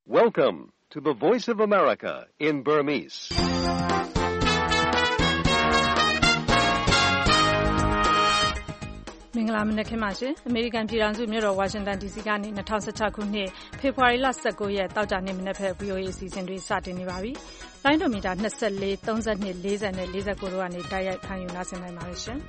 Welcome to the Voice of America in Burmese. ။မင်္ဂလာမနက်ခင်းပါရှင်။ အမေရိကန်ပြည်ထောင်စုမြို့တော်ဝါရှင်တန် DC ကနေ2016ခုနှစ်ဖေဖော်ဝါရီလ19ရက်တောက်ကြနေ့မနက်ဖက် VOA အစီအစဉ်တွေစတင်နေပါပြီ။လိုင်းဒိုမီတာ24 32 40နဲ့49တို့ကနေတိုက်ရိုက်ဖမ်းယူနားဆင်နိုင်ပါတယ်ရှင်။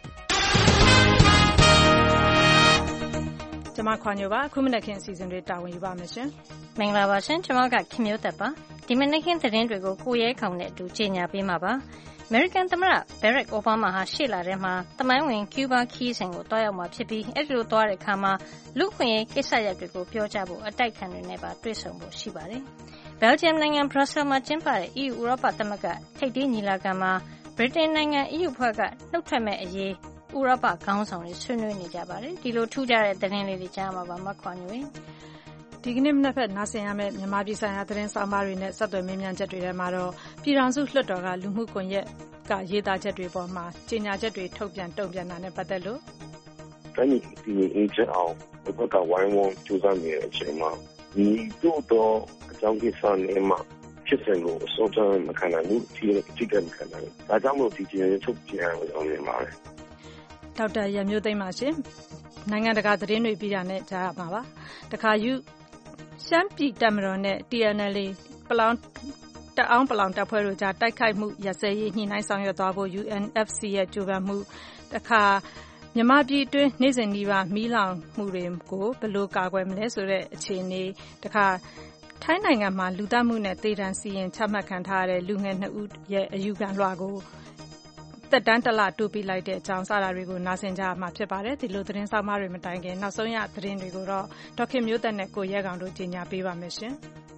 ကျွန်မခွာညိုပါအခုမနက်ခင်းအစီအစဉ်တွေတာဝန်ယူပါမယ်ရှင်။မင်္ဂလာပါရှင်။ကျွန်မကခင်မျိုးသက်ပါ။ဒီမနက်ခင်းသတင်းတွေကိုကိုရဲခေါင်နဲ့အတူကြေညာပေးမှာပါ။အမေရိကန်သမ္မတ Barack Obama ဟာရှေ့လထဲမှာသမိုင်းဝင်ကျူးဘားခီးစဉ်ကိုတွားရောက်မှာဖြစ်ပြီးအဲဒီလိုသွားတဲ့အခါမှာလူ့အခွင့်အရေးကိစ္စရပ်တွေကိုပြောကြားဖို့အတိုက်အခံတွေနဲ့ပါတွေ့ဆုံဖို့ရှိပါတယ်။ Belgium နိုင်ငံ Brussels မှာကျင်းပတဲ့ EU ဥရောပသမဂ္ဂထိပ်သီးညီလာခံမှာ Britain နိုင်ငံ EU ဖွဲ့ကနှုတ်ထွက်မဲ့အရေးဥရောပခေါင်းဆောင်တွေဆွေးနွေးနေကြပါတယ်။ဒီလိုထူးခြားတဲ့သတင်းလေးတွေကြားမှာပါမခွာညွေ။ဒီကနေ့မနက်ဖက်နားဆင်ရမယ့်မြန်မာပြည်ဆိုင်ရာသတင်းစာမားတွေနဲ့ဆက်သွယ်မေးမြန်းချက်တွေထဲမှာတော့ပြည်ထောင်စုလွှတ်တော်ကလူမှုကွန်ရက်ကရေးသားချက်တွေပေါ်မှာကြေညာချက်တွေထုတ်ပြန်တုံ့ပြန်တာနဲ့ပတ်သက်လို့တိုင်းပြည်အေဂျင့်အောင်ဘက်ကဝိုင်းဝန်းကြိုးစားနေတဲ့အချိန်မှာဒီတို့တော့အကြောင်းကိစ္စနဲ့မှဖြစ်စဉ်ကိုအစိုးရမခံနိုင်ဘူးဒီကမခံနိုင်ဘူးဒါကြောင့်မို့ဒီကြေညာချက်ထုတ်ပြန်အောင်နေပါတယ်ဒေါက်တာရမျိုးသိမ်းပါရှင်နိုင်ငံတကာသတင်းတွေပြီးတာနဲ့ကြားရမှာပါတခါရှမ်းပြည်တပ်မတော်နဲ့ TNLA တအောင်းပလောင်တပ်ဖွဲ့တို့ကြားတိုက်ခိုက်မှုရပ်စဲရေးညှိနှိုင်းဆောင်ရွက်သွားဖို့ UNFC ရဲ့ကြိုးပမ်းမှုတခါမြန်မာပြည်အတွင်းနေ့စဉ်နီးပါးမီးလောင်မှုတွေကိုဘယ်လိုကာကွယ်မလဲဆိုတဲ့အခြေအနေတခါထိုင်းနိုင်ငံမှာလူသတ်မှုနဲ့သေဒဏ်စီရင်ချမှတ်ခံထားရတဲ့လူငယ်2ဦးရဲ့အယူခံလွှာကိုသက်တမ်းတစ်လတိုးပြီးလိုက်တဲ့အကြောင်းစတာတွေကိုနားဆင်ကြရမှာဖြစ်ပါတယ်ဒီလိုသတင်းဆောင်မတွေမတိုင်ခင်နောက်ဆုံးရသတင်းတွေကိုတော့ဒေါက်ခင်မျိုးသက်နဲ့ကိုရဲကောင်တို့ကြီးညာပေးပါမယ်ရှင်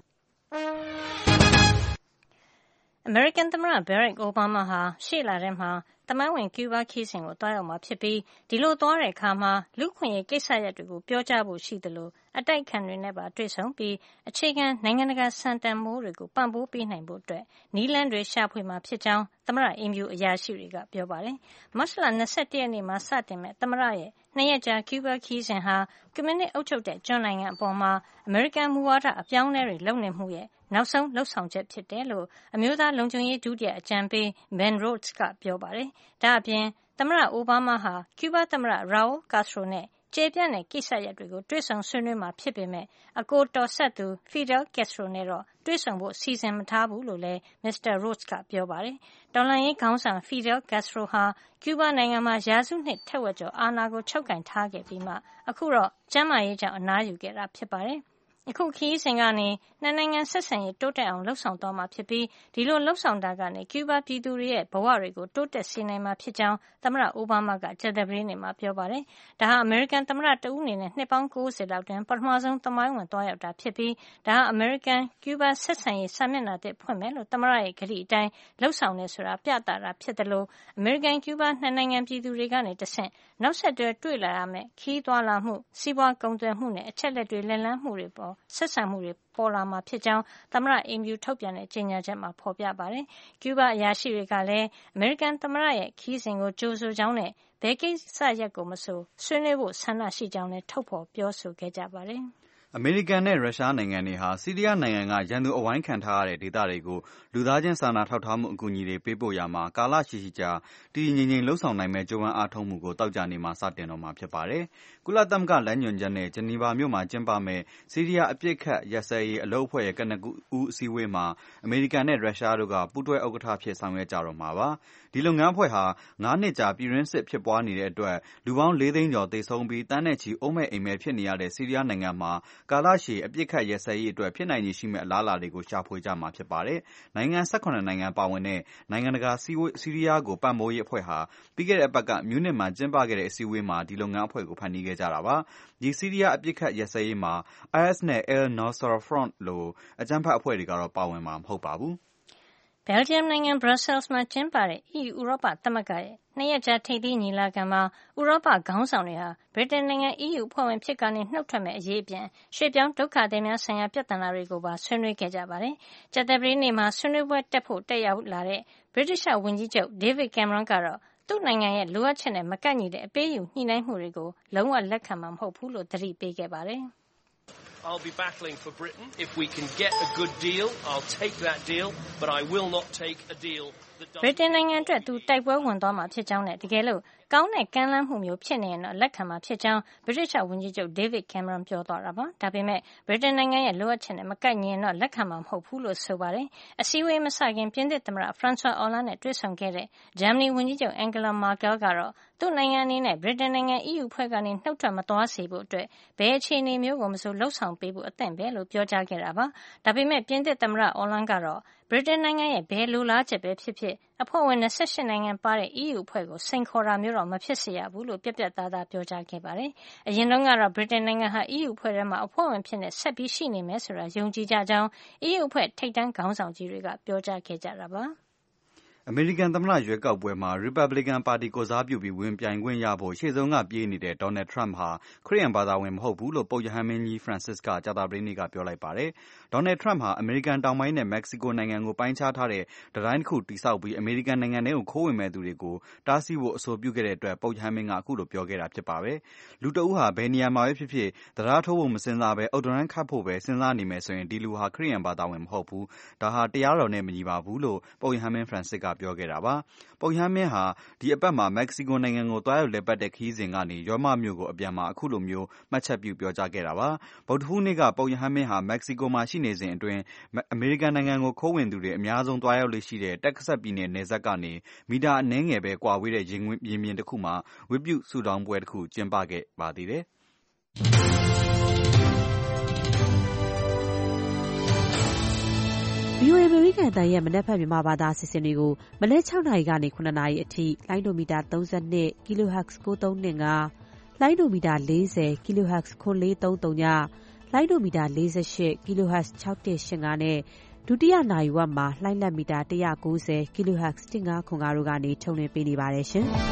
အမေရိကန်သမ္မတ Barack Obama ဟာရှေ့လထဲမှာသမိုင်းဝင်ကျူးဘားခီးစဉ်ကိုတွားရောက်မှာဖြစ်ပြီးဒီလိုသွားတဲ့အခါမှာလူ့အခွင့်အရေးကိစ္စရပ်တွေကိုပြောကြားဖို့ရှိသလိုအတိုက်အခံတွေနဲ့ပါတွေ့ဆုံပြီးအခြေခံနိုင်ငံတကာစံတန်ဖိုးတွေကိုပံ့ပိုးပေးနိုင်ဖို့အတွက်နည်းလမ်းတွေရှာဖွေမှာဖြစ်ကြောင်းသမ္မတအိမ်ဖြူအရာရှိတွေကပြောပါတယ်။မတ်လ21ရက်နေ့မှာစတင်မဲ့သမ္မတရဲ့2ရက်ကြာကျူးဘားခီးစဉ်ဟာကွန်မြူနစ်အုပ်ချုပ်တဲ့ကျွန်းနိုင်ငံအပေါ်မှာအမေရိကန်မူဝါဒအပြောင်းအလဲတွေလုပ်နေမှုရဲ့နောက်ဆုံးလှုပ်ဆောင်ချက်ဖြစ်တယ်လို့အမျိုးသားလုံခြုံရေးဒုတိယအကြံပေး Ben Rhodes ကပြောပါတယ်။ဒါအပြင်သမ္မတအိုဘားမားဟာကျူးဘားသမ္မတ Raul Castro နဲ့ကျေပြန့်တဲ့ကိစ္စရပ်တွေကိုတွေ့ဆုံဆွေးနွေးမှာဖြစ်ပေမဲ့အကိုတော်ဆက်သူ Fidel Castro နဲ့တော့တွေ့ဆုံဖို့စီစဉ်မထားဘူးလို့လည်း Mr. Rhodes ကပြောပါတယ်။တော်လှန်ရေးခေါင်းဆောင် Fidel Castro ဟာကျူးဘားနိုင်ငံမှာရာစုနှစ်ထက်ဝက်ကျော်အာဏာကိုချုပ်ကိုင်ထားခဲ့ပြီးမှအခုတော့ကျန်းမာရေးကြောင့်အနားယူခဲ့တာဖြစ်ပါတယ်။အခုခရီးစဉ်ကနေနှစ်နိုင်ငံဆက်ဆံရေးတိုးတက်အောင်လှုပ်ဆောင်သွားမှာဖြစ်ပြီးဒီလိုလှုပ်ဆောင်တာကနေကျူးဘားပြည်သူတွေရဲ့ဘဝတွေကိုတိုးတက်စေနိုင်မှာဖြစ်ကြောင်းသမ္မတအိုဘားမားကကြာသပတေးနေ့မှာပြောပါတယ်။ဒါဟာအမေရိကန်သမ္မတတဦးအနေနဲ့နှစ်ပေါင်း90လောက်တွင်ပထမဆုံးသမိုင်းဝင်သွားရောက်တာဖြစ်ပြီးဒါဟာအမေရိကန်ကျူးဘားဆက်ဆံရေးစာမျက်နှာသစ်ဖွင့်မယ်လို့သမ္မတရဲ့ကတိအတိုင်းလှုပ်ဆောင်နေဆိုတာပြသတာဖြစ်တယ်လို့အမေရိကန်ကျူးဘားနှစ်နိုင်ငံပြည်သူတွေကနေတဆင့်နောက်ဆက်တွဲတွေ့လာရမယ့်ခီးသွားလာမှုစီးပွားကုန်သွယ်မှုနဲ့အချက်လက်တွေလက်လန်းမှုတွေပေါ်ဆက်ဆံမှုတွေပေါ်လာမှာဖြစ်ကြောင်းသမ္မတအိမ်ဖြူထုတ်ပြန်တဲ့ကြေညာချက်မှာဖော်ပြပါတယ်။ကျူးဘားအရာရှိတွေကလည်းအမေရိကန်သမ္မတရဲ့ခီးစဉ်ကိုကြိုဆိုကြောင်းနဲ့ဘယ်ကိစ္စရပ်ကိုမဆိုဆွေးနွေးဖို့ဆန္ဒရှိကြောင်းလည်းထုတ်ဖော်ပြောဆိုခဲ့ကြပါတယ်။အမေရိကန်နဲ့ရုရှားနိုင်ငံတွေဟာဆီးရီးယားနိုင်ငံကရန်သူအဝိုင်းခံထားရတဲ့ဒေသတွေကိုလူသားချင်းစာနာထောက်ထားမှုအကူအညီတွေပေးပို့ရမှာကာလရှည်ရှည်ကြာတည်တည်ငြိမ်ငြိမ်လှုပ်ဆောင်နိုင်မဲ့ကြိုးပမ်းအားထုတ်မှုကိုတောက်ကြနေမှာစတင်တော့မှာဖြစ်ပါတယ်။ကုလသမဂ္ဂလမ်းညွှန်ချက်နဲ့ဂျနီဗာမြို့မှာကျင်းပမဲ့ဆီးရီးယားအပြစ်ခတ်ရပ်စဲရေးအလုပ်အဖွဲ့ရဲ့ကနဦးအစည်းအဝေးမှာအမေရိကန်နဲ့ရုရှားတို့ကပူးတွဲဥက္ကဋ္ဌဖြစ်ဆောင်ရွက်ကြတော့မှာပါ။ဒီလုပ်ငန်းအဖွဲ့ဟာ9နှစ်ကြာပြည်တွင်းစစ်ဖြစ်ပွားနေတဲ့အတွက်လူပေါင်း4သိန်းကျော်သေဆုံးပြီးတန်းနဲ့ချီအိုးမဲ့အိမ်မဲ့ဖြစ်နေရတဲ့ဆီးရီးယားနိုင်ငံမှာကာလရှည်အပြစ်ခတ်ရပ်စဲရေးအတွက်ဖြစ်နိုင်ခြေရှိမဲ့အလားအလာတွေကိုရှာဖွေကြမှာဖြစ်ပါတယ်။နိုင်ငံ18နိုင်ငံပါဝင်တဲ့နိုင်ငံတကာဆီးရီးယားကိုပံ့ပိုးရေးအဖွဲ့ဟာပြီးခဲ့တဲ့အပတ်ကမြူးနစ်မှာကျင်းပခဲ့တဲ့အစည်းအဝေးမှာဒီလုပ်ငန်းအဖွဲ့ကိုဖန်တီးခဲ့ကြတာပါ။ဒီဆီးရီးယားအပြစ်ခတ်ရပ်စဲရေးမှာ IS နဲ့ Al-Nusra Front လိုအကြမ်းဖက်အဖွဲ့တွေကတော့ပါဝင်မှာမဟုတ်ပါဘူး။ Belgium နိုင်ငံ Brussels မှာကျင်းပတဲ့ EU ဥရောပသမဂ္ဂရဲ့2ရက်ကြာထိပ်သီးညီလာခံမှာဥရောပခေါင်းဆောင်တွေဟာဗြိတိန်နိုင်ငံ EU အဖွဲ့ဝင်ဖြစ်ကနေနှုတ်ထွက်မဲ့အရေးအပြင်ရွှေ့ပြောင်းဒုက္ခသည်များဆိုင်ရာပြဿနာတွေကိုပါဆွေးနွေးခဲ့ကြပါတယ်။ကြာသပတေးနေ့မှာဆွေးနွေးပွဲတက်ဖို့တက်ရောက်လာတဲ့ British ဝန်ကြီးချုပ် David Cameron ကတော့သူ့နိုင်ငံရဲ့လိုအပ်ချက်နဲ့မကိုက်ညီတဲ့အပေးအယူညှိနှိုင်းမှုတွေကိုလုံးဝလက်ခံမှာမဟုတ်ဘူးလို့သတိပေးခဲ့ပါတယ်။ I'll be battling for Britain. If we can get a good deal, I'll take that deal, but I will not take a deal that doesn't... ဗြိတိန်နိုင်ငံအတွက်သူတိုက်ပွဲဝင်သွားမှာဖြစ်ကြောင်းနဲ့တကယ်လို့ကောင်းတဲ့ကမ်းလှမ်းမှုမျိုးဖြစ်နေရင်တော့လက်ခံမှာဖြစ်ကြောင်းဗြိတိရှဝန်ကြီးချုပ် David Cameron ပြောသွားတာပါ။ဒါပေမဲ့ဗြိတိန်နိုင်ငံရဲ့လိုအပ်ချက်နဲ့မကိုက်ညီရင်တော့လက်ခံမှာမဟုတ်ဘူးလို့ဆိုပါတယ်။အစည်းအဝေးမစခင်ပြင်သစ်သမ္မတ François Hollande နဲ့တွေ့ဆုံခဲ့တဲ့ဂျာမနီဝန်ကြီးချုပ် Angela Merkel ကတော့သူ့နိုင်ငံအနေနဲ့ဗြိတိန်နိုင်ငံ EU ဖွဲ့ကနေနှုတ်ထွက်မသွားစေဖို့အတွက်ဘယ်အခြေအနေမျိုးကိုမဆိုလှုံ့ဆော်ပေးဖို့အသင့်ပဲလို့ပြောကြားခဲ့တာပါ။ဒါပေမဲ့ပြင်သစ်သမ္မတ Hollande ကတော့ဗြိတိန်နိုင်ငံရဲ့ဘယ်လိုလားချက်ပဲဖြစ်ဖြစ်အဖွဲ့ဝင်28နိုင်ငံပါတဲ့ EU အဖွဲ့ကိုစိန်ခေါ်တာမျိုးတော့မဖြစ်စေရဘူးလို့ပြတ်ပြတ်သားသားပြောကြားခဲ့ပါတယ်။အရင်တုန်းကတော့ဗြိတိန်နိုင်ငံဟာ EU အဖွဲ့ထဲမှာအဖွဲ့ဝင်ဖြစ်နေဆက်ပြီးရှိနေမယ်ဆိုတာယုံကြည်ကြကြောင်း EU အဖွဲ့ထိပ်တန်းခေါင်းဆောင်ကြီးတွေကပြောကြားခဲ့ကြတာပါ။အမေရိကန်သမ္မတရွေးကောက်ပွဲမှာရီပတ်ဘလစ်ကန်ပါတီကိုစားပြုပြီးဝင်ပြိုင်ခွင့်ရဖို့ရှေ့ဆုံးကပြေးနေတဲ့ဒေါ်နယ်ထရမ့်ဟာခရစ်ယာန်ဘာသာဝင်မဟုတ်ဘူးလို့ပုပ်ရဟန်းမင်းကြီးဖရန်စစ်ကကြာသပတေးနေ့ကပြောလိုက်ပါတယ်။ဒေါ်နယ်ထရမ့်ဟာအမေရိကန်တောင်ပိုင်းနဲ့မက္ကဆီကိုနိုင်ငံကိုပိုင်းခြားထားတဲ့တံတိုင်းတစ်ခုတည်ဆောက်ပြီးအမေရိကန်နိုင်ငံထဲကိုခိုးဝင်မဲ့သူတွေကိုတားဆီးဖို့အဆိုပြုခဲ့တဲ့အတွက်ပုပ်ရဟန်းမင်းကအခုလိုပြောခဲ့တာဖြစ်ပါတယ်။လူတဦးဟာဘယ်နေရာမှာပဲဖြစ်ဖြစ်တရားထိုးဖို့မစင်စားပဲအုတ်တရမ်းခတ်ဖို့ပဲစဉ်းစားနေမယ်ဆိုရင်ဒီလူဟာခရစ်ယာန်ဘာသာဝင်မဟုတ်ဘူး။ဒါဟာတရားတော်နဲ့မညီပါဘူးလို့ပုပ်ရဟန်းမင်းဖရန်စစ်ကပြောခဲ့တာပါ။ပုပ်ရဟန်းမင်းဟာဒီအပတ်မှာမက္ကဆီကိုနိုင်ငံကိုသွားရောက်လည်ပတ်တဲ့ခရီးစဉ်ကနေရောမမြို့ကိုအပြန်မှာအခုလိုမျိုးမှတ်ချက်ပြုပြောကြားခဲ့တာပါ။ဗုဒ္ဓဟူးနေ့ကပုပ်ရဟန်းမင်းဟာမက္ကဆီကိုမှာရှိနေစဉ်အတွင်းအမေရိကန်နိုင်ငံကိုခိုးဝင်သူတွေအများဆုံးသွားရောက်လေ့ရှိတဲ့တက္ကဆက်ပြည်နယ်နယ်စပ်ကနေမီတာအနည်းငယ်ပဲကွာဝေးတဲ့ရင်ပြင်တစ်ခုမှာဝတ်ပြုဆုတောင်းပွဲတစ်ခုကျင်းပခဲ့ပါသေးတယ်။ VOA အမေရိကန်အသံရဲ့မနက်ဖြန်မြန်မာဘာသာအစီအစဉ်တွေကိုမနက်6 နာရီကနေ9 နာရီအထိလိုင်းဒိုမီတာ32 kHz 9325လိုင်းဒိုမီတာ40 kHz 9430ညလိုင်းဒိုမီတာ48 kHz 6185နဲ့ဒုတိယနာရီဝက်မှာလိုင်းလက်မီတာ190 kHz 1505တို့ကနေထုတ်လွှင့်ပေးနေပါတယ်ရှင်။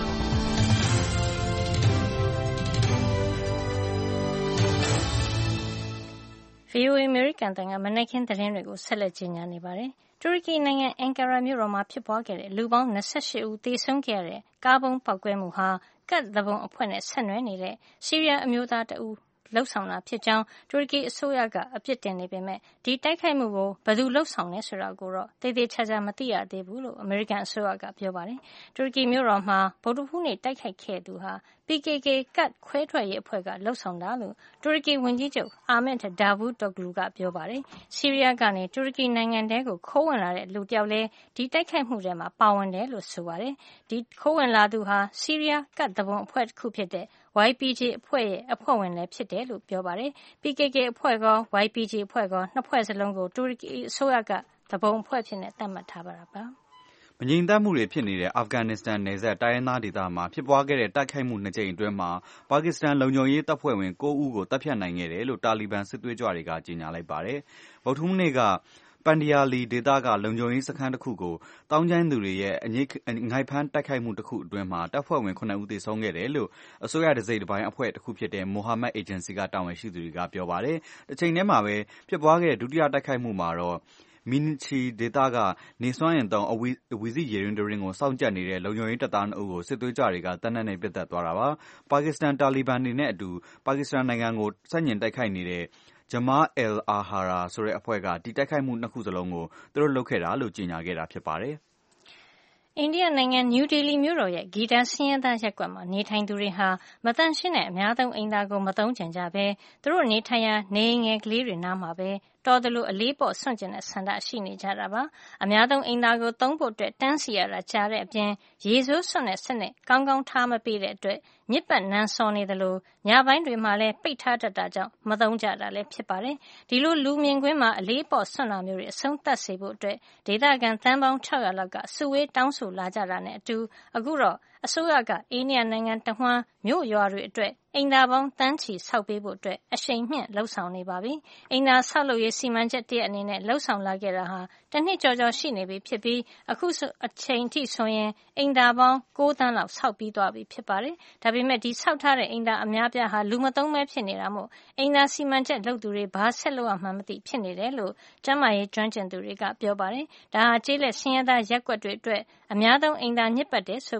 VOA အမေရိကန်အသံကမနက်ခင်းသတင်းတွေကိုဆက်လက်ကြေညာနေပါတယ်။တူရကီနိုင်ငံအင်ကာရာမြို့တော်မှာဖြစ်ပွားခဲ့တဲ့လူပေါင်း28ဦးသေဆုံးခဲ့ရတဲ့ကားဗုံးပေါက်ကွဲမှုဟာကတ်သူပုန်အဖွဲ့နဲ့ဆက်နွယ်နေတဲ့ဆီးရီးယားအမျိုးသားတဦးလုပ်ဆောင်တာဖြစ်ကြောင်းတူရကီအစိုးရကအပြစ်တင်နေပေမဲ့ဒီတိုက်ခိုက်မှုကိုဘယ်သူလုပ်ဆောင်လဲဆိုတာကိုတော့သေသေးချာချာမသိရသေးဘူးလို့အမေရိကန်အစိုးရကပြောပါတယ်။တူရကီမြို့တော်မှာဗုဒ္ဓဟူးနေ့တိုက်ခိုက်ခဲ့သူဟာ PKK ကတ်ခွဲထွက်ရေးအဖွဲ့ကလှုပ်ဆောင်တာလို့တူရကီဝန်ကြီးချုပ်အာမက်ဒါဗူတိုဂလူကပြောပါတယ်။ဆီးရီးယားကနေတူရကီနိုင်ငံထဲကိုခိုးဝင်လာတဲ့လူတယောက်လည်းဒီတိုက်ခိုက်မှုထဲမှာပါဝင်တယ်လို့ဆိုပါတယ်။ဒီခိုးဝင်လာသူဟာဆီးရီးယားကတ်သူပုန်အဖွဲ့တစ်ခုဖြစ်တဲ့ YPG အဖွဲ့ရဲ့အဖွဲ့ဝင်လည်းဖြစ်တယ်လို့ပြောပါတယ်။ PKK အဖွဲ့ကော YPG အဖွဲ့ကောနှစ်ဖွဲ့စလုံးကိုတူရကီအစိုးရကသူပုန်အဖွဲ့ဖြစ်နေသတ်မှတ်ထားတာပါ။မငြိမ်သက်မှုတွေဖြစ်နေတဲ့အာဖဂန်နစ္စတန်နယ်စပ်တိုင်းရင်းသားဒေသမှာဖြစ်ပွားခဲ့တဲ့တိုက်ခိုက်မှု2ကြိမ်အတွင်းမှာပါကစ္စတန်လုံခြုံရေးတပ်ဖွဲ့ဝင်9ဦးကိုတပ်ဖြတ်နိုင်ခဲ့တယ်လို့တာလီဘန်စစ်သွေးကြွတွေကကြေညာလိုက်ပါတယ်။ဗုဒ္ဓဟူးနေ့ကပန်ဒီယာလီဒေသကလုံခြုံရေးစခန်းတစ်ခုကိုတောင်းကျမ်းသူတွေရဲ့အငိုက်ဖမ်းတိုက်ခိုက်မှုတစ်ခုအတွင်းမှာတပ်ဖွဲ့ဝင်9ဦးသေဆုံးခဲ့တယ်လို့အစိုးရတစိမ့်တစ်ပိုင်းအဖွဲ့တစ်ခုဖြစ်တဲ့မိုဟာမက်အေဂျင်စီကတာဝန်ရှိသူတွေကပြောပါတယ်။တစ်ချိန်တည်းမှာပဲဖြစ်ပွားခဲ့တဲ့ဒုတိယတိုက်ခိုက်မှုမှာတော့မီနချီဒေသကနေစွမ်းအင်သုံးအဝီစီရေရင်းဒရင်ကိုစောင့်ကြပ်နေတဲ့လုံခြုံရေးတပ်သား2ဦးကိုစစ်သွေးကြွတွေကတပ်နက်နဲ့ပစ်တက်သွားတာပါ။ပါကစ္စတန်တာလီဘန်တွေနဲ့အတူပါကစ္စတန်နိုင်ငံကိုစန့်ကျင်တိုက်ခိုက်နေတဲ့ဂျမားအယ်အာဟာရာဆိုတဲ့အဖွဲ့ကဒီတိုက်ခိုက်မှု2ခုစလုံးကိုသူတို့လုပ်ခဲ့တာလို့ကြေညာခဲ့တာဖြစ်ပါတယ်။အိန္ဒိယနိုင်ငံနယူးဒေလီမြို့တော်ရဲ့ဂီတာဆင်းရဲသားရပ်ကွက်မှာနေထိုင်သူတွေဟာမသန့်ရှင်းတဲ့အများသုံးအိမ်သာကိုမသုံးချင်ကြဘဲသူတို့နေထိုင်ရာနေအိမ်ငယ်ကလေးတွေနားမှာပဲတော်သလိုအလေးပေါ့စွန့်ကျင်တဲ့ဆန္ဒရှိနေကြတာပါအများသုံးအိမ်သာကိုသုံးဖို့အတွက်တန်းစီရတာကြားတဲ့အပြင်ရေဆိုးစွန့်တဲ့စနစ်ကောင်းကောင်းထားမပေးတဲ့အတွက်မြစ်ပတ်နန်းစော်နေသလိုညပိုင်းတွေမှာလည်းပိတ်ထားတတ်တာကြောင့်မသုံးကြတာလည်းဖြစ်ပါတယ်ဒီလိုလူမြင်ကွင်းမှာအလေးပေါ့စွန့်တာမျိုးတွေအဆုံးသတ်စေဖို့အတွက်ဒေသခံသန်းပေါင်း600လောက်ကစုဝေးတောင်းဆိုလာကြတာနဲ့အတူအခုတော့အစိုးရကအိန္ဒိယနိုင်ငံတဝှမ်းမြို့ရွာတွေအတွက်အိမ်သာပေါင်းတန်းချီဆောက်ပေးဖို့အတွက်အရှိန်မြှင့်လှုံ့ဆော်နေပါပြီ။အိမ်သာဆောက်လုပ်ရေးစီမံချက်တရက်အနေနဲ့လှုံ့ဆော်လာခဲ့တာဟာတစ်နှစ်ကျော်ရှိနေပြီဖြစ်ပြီးအခုအချိန်ထိဆိုရင်အိမ်သာပေါင်း9သန်းလောက်ဆောက်ပြီးသွားပြီဖြစ်ပါတယ်။ဒါပေမဲ့ဒီဆောက်ထားတဲ့အိမ်သာအများပြားဟာလူမသုံးပဲဖြစ်နေတာမို့အိမ်သာစီမံချက်လုပ်သူတွေဘာဆက်လုပ်ရမှန်းမသိဖြစ်နေတယ်လို့ကျန်းမာရေးကျွမ်းကျင်သူတွေကပြောပါတယ်။ဒါဟာကျေးလက်ဆင်းရဲသားရပ်ကွက်တွေအတွက်အများသုံးအိမ်သာညစ်ပတ်တယ်ဆိုပြီး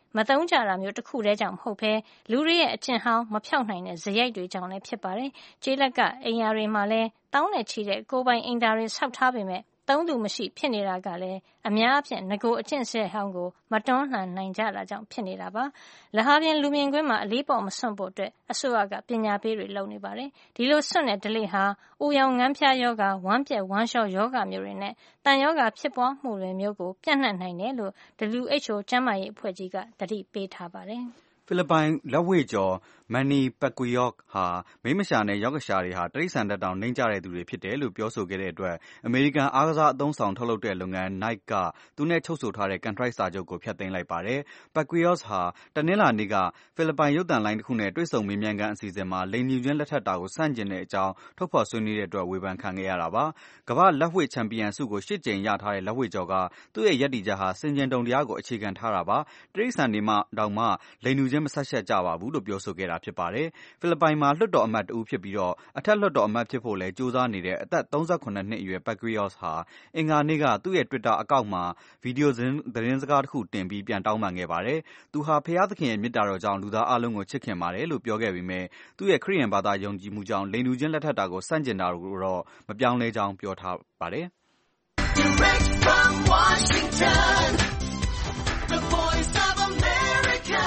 မသုံးကြတာမျိုးတစ်ခုတည်းကြောင့်မဟုတ်ဘဲလူတွေရဲ့အကျင့်ဟောင်းမဖြောက်နိုင်တဲ့စရိုက်တွေကြောင့်လည်းဖြစ်ပါတယ်။ကျေးလက်ကအိမ်ယာတွေမှာလည်းတောင်းနဲ့ချီတဲ့ကိုယ်ပိုင်အိမ်သားတွေဆောက်ထားပေမဲ့သုံးသူမရှိဖြစ်နေတာကလည်းအများအပြားငကိုအကျင့်စရိုက်ဟောင်းကိုမတွန်းလှန်နိုင်ကြတာကြောင့်ဖြစ်နေတာပါ။လဟာပြင်လူမြင်ကွင်းမှာအလေးပေါ်မစွန့်ဖို့အတွက်အစိုးရကပညာပေးတွေလုပ်နေပါတယ်။ဒီလိုစွန့်တဲ့ဓလေ့ဟာအိုရောင်ငန်းဖျားယောဂါဝမ်းပြက်ဝမ်းလျှောယောဂါမျိုးတွေနဲ့တန်ယောဂါဖြစ်ပွားမှုတွေမျိုးကိုပြန့်နှံ့နိုင်တယ်လို့ WHO ကျန်းမာရေးအဖွဲ့ကြီးကသတိပေးထားပါတယ်။ဖိလစ်ပိုင်လက်ဝှေ့ကျော် Manny Pacquiao ဟာမိန်းမလျှာနဲ့ယောဂလျှာတွေဟာတိရစ္ဆာန်တက်တောင်နှိမ့်ကျတဲ့သူတွေဖြစ်တယ်လို့ပြောဆိုခဲ့တဲ့အတွက်အမေရိကန်အားကစားအသုံးအဆောင်ထုတ်လုပ်တဲ့လုပ်ငန်း Nike ကသူနဲ့ချုပ်ဆိုထားတဲ့ကန်ထရိုက်စာချုပ်ကိုဖျက်သိမ်းလိုက်ပါတယ်။ Pacquiao ဟာတနင်္လာနေ့ကဖိလစ်ပိုင်ရုပ်သံလိုင်းတစ်ခုနဲ့တွေ့ဆုံမေးမြန်းခန်းအစီအစဉ်မှာလိင်ညီချင်းလက်ထပ်တာကိုဆန့်ကျင်တဲ့အကြောင်းထုတ်ဖော်ဆွေးနွေးတဲ့အတွက်ဝေဖန်ခံခဲ့ရတာပါ။ကမ္ဘာ့လက်ဝှေ့ချန်ပီယံဆုကို8 ကြိမ်ရထားတဲ့လက်ဝှေ့ကျော်ကသူ့ရဲ့ရပ်တည်ချက်ဟာဆင်ခြင်တုံတရားကိုအခြေခံထားတာပါ။တိရစ္ဆာန်တွေမှတောင်မှလိင်တူချင်းမဆက်ဆက်ကြပါဘူးလို့ပြောဆိုခဲ့တာဖြစ်ပါတယ်။ဖိလစ်ပိုင်မှာလွှတ်တော်အမတ်တဦးဖြစ်ပြီးအထက်လွှတ်တော်အမတ်ဖြစ်ဖို့လည်းကြိုးစားနေတဲ့အသက်38နှစ်အရွယ် Pacquiao ဟာအင်္ဂါနေ့ကသူ့ရဲ့ Twitter အကောင့်မှာဗီဒီယိုသတင်းစကားတစ်ခုတင်ပြီးပြန်တောင်းပန်ခဲ့ပါတယ်။သူဟာဖျားသခင်ရဲ့မေတ္တာတော်ကြောင့်လူသားအလုံးကိုချစ်ခင်ပါတယ်လို့ပြောခဲ့ပေမဲ့သူ့ရဲ့ခရစ်ယာန်ဘာသာယုံကြည်မှုကြောင့်လိင်တူချင်းလက်ထပ်တာကိုဆန့်ကျင်တာကိုတော့မပြောင်းလဲကြောင်းပြောထားပါတယ်။ Direct from Washington, the voice of America,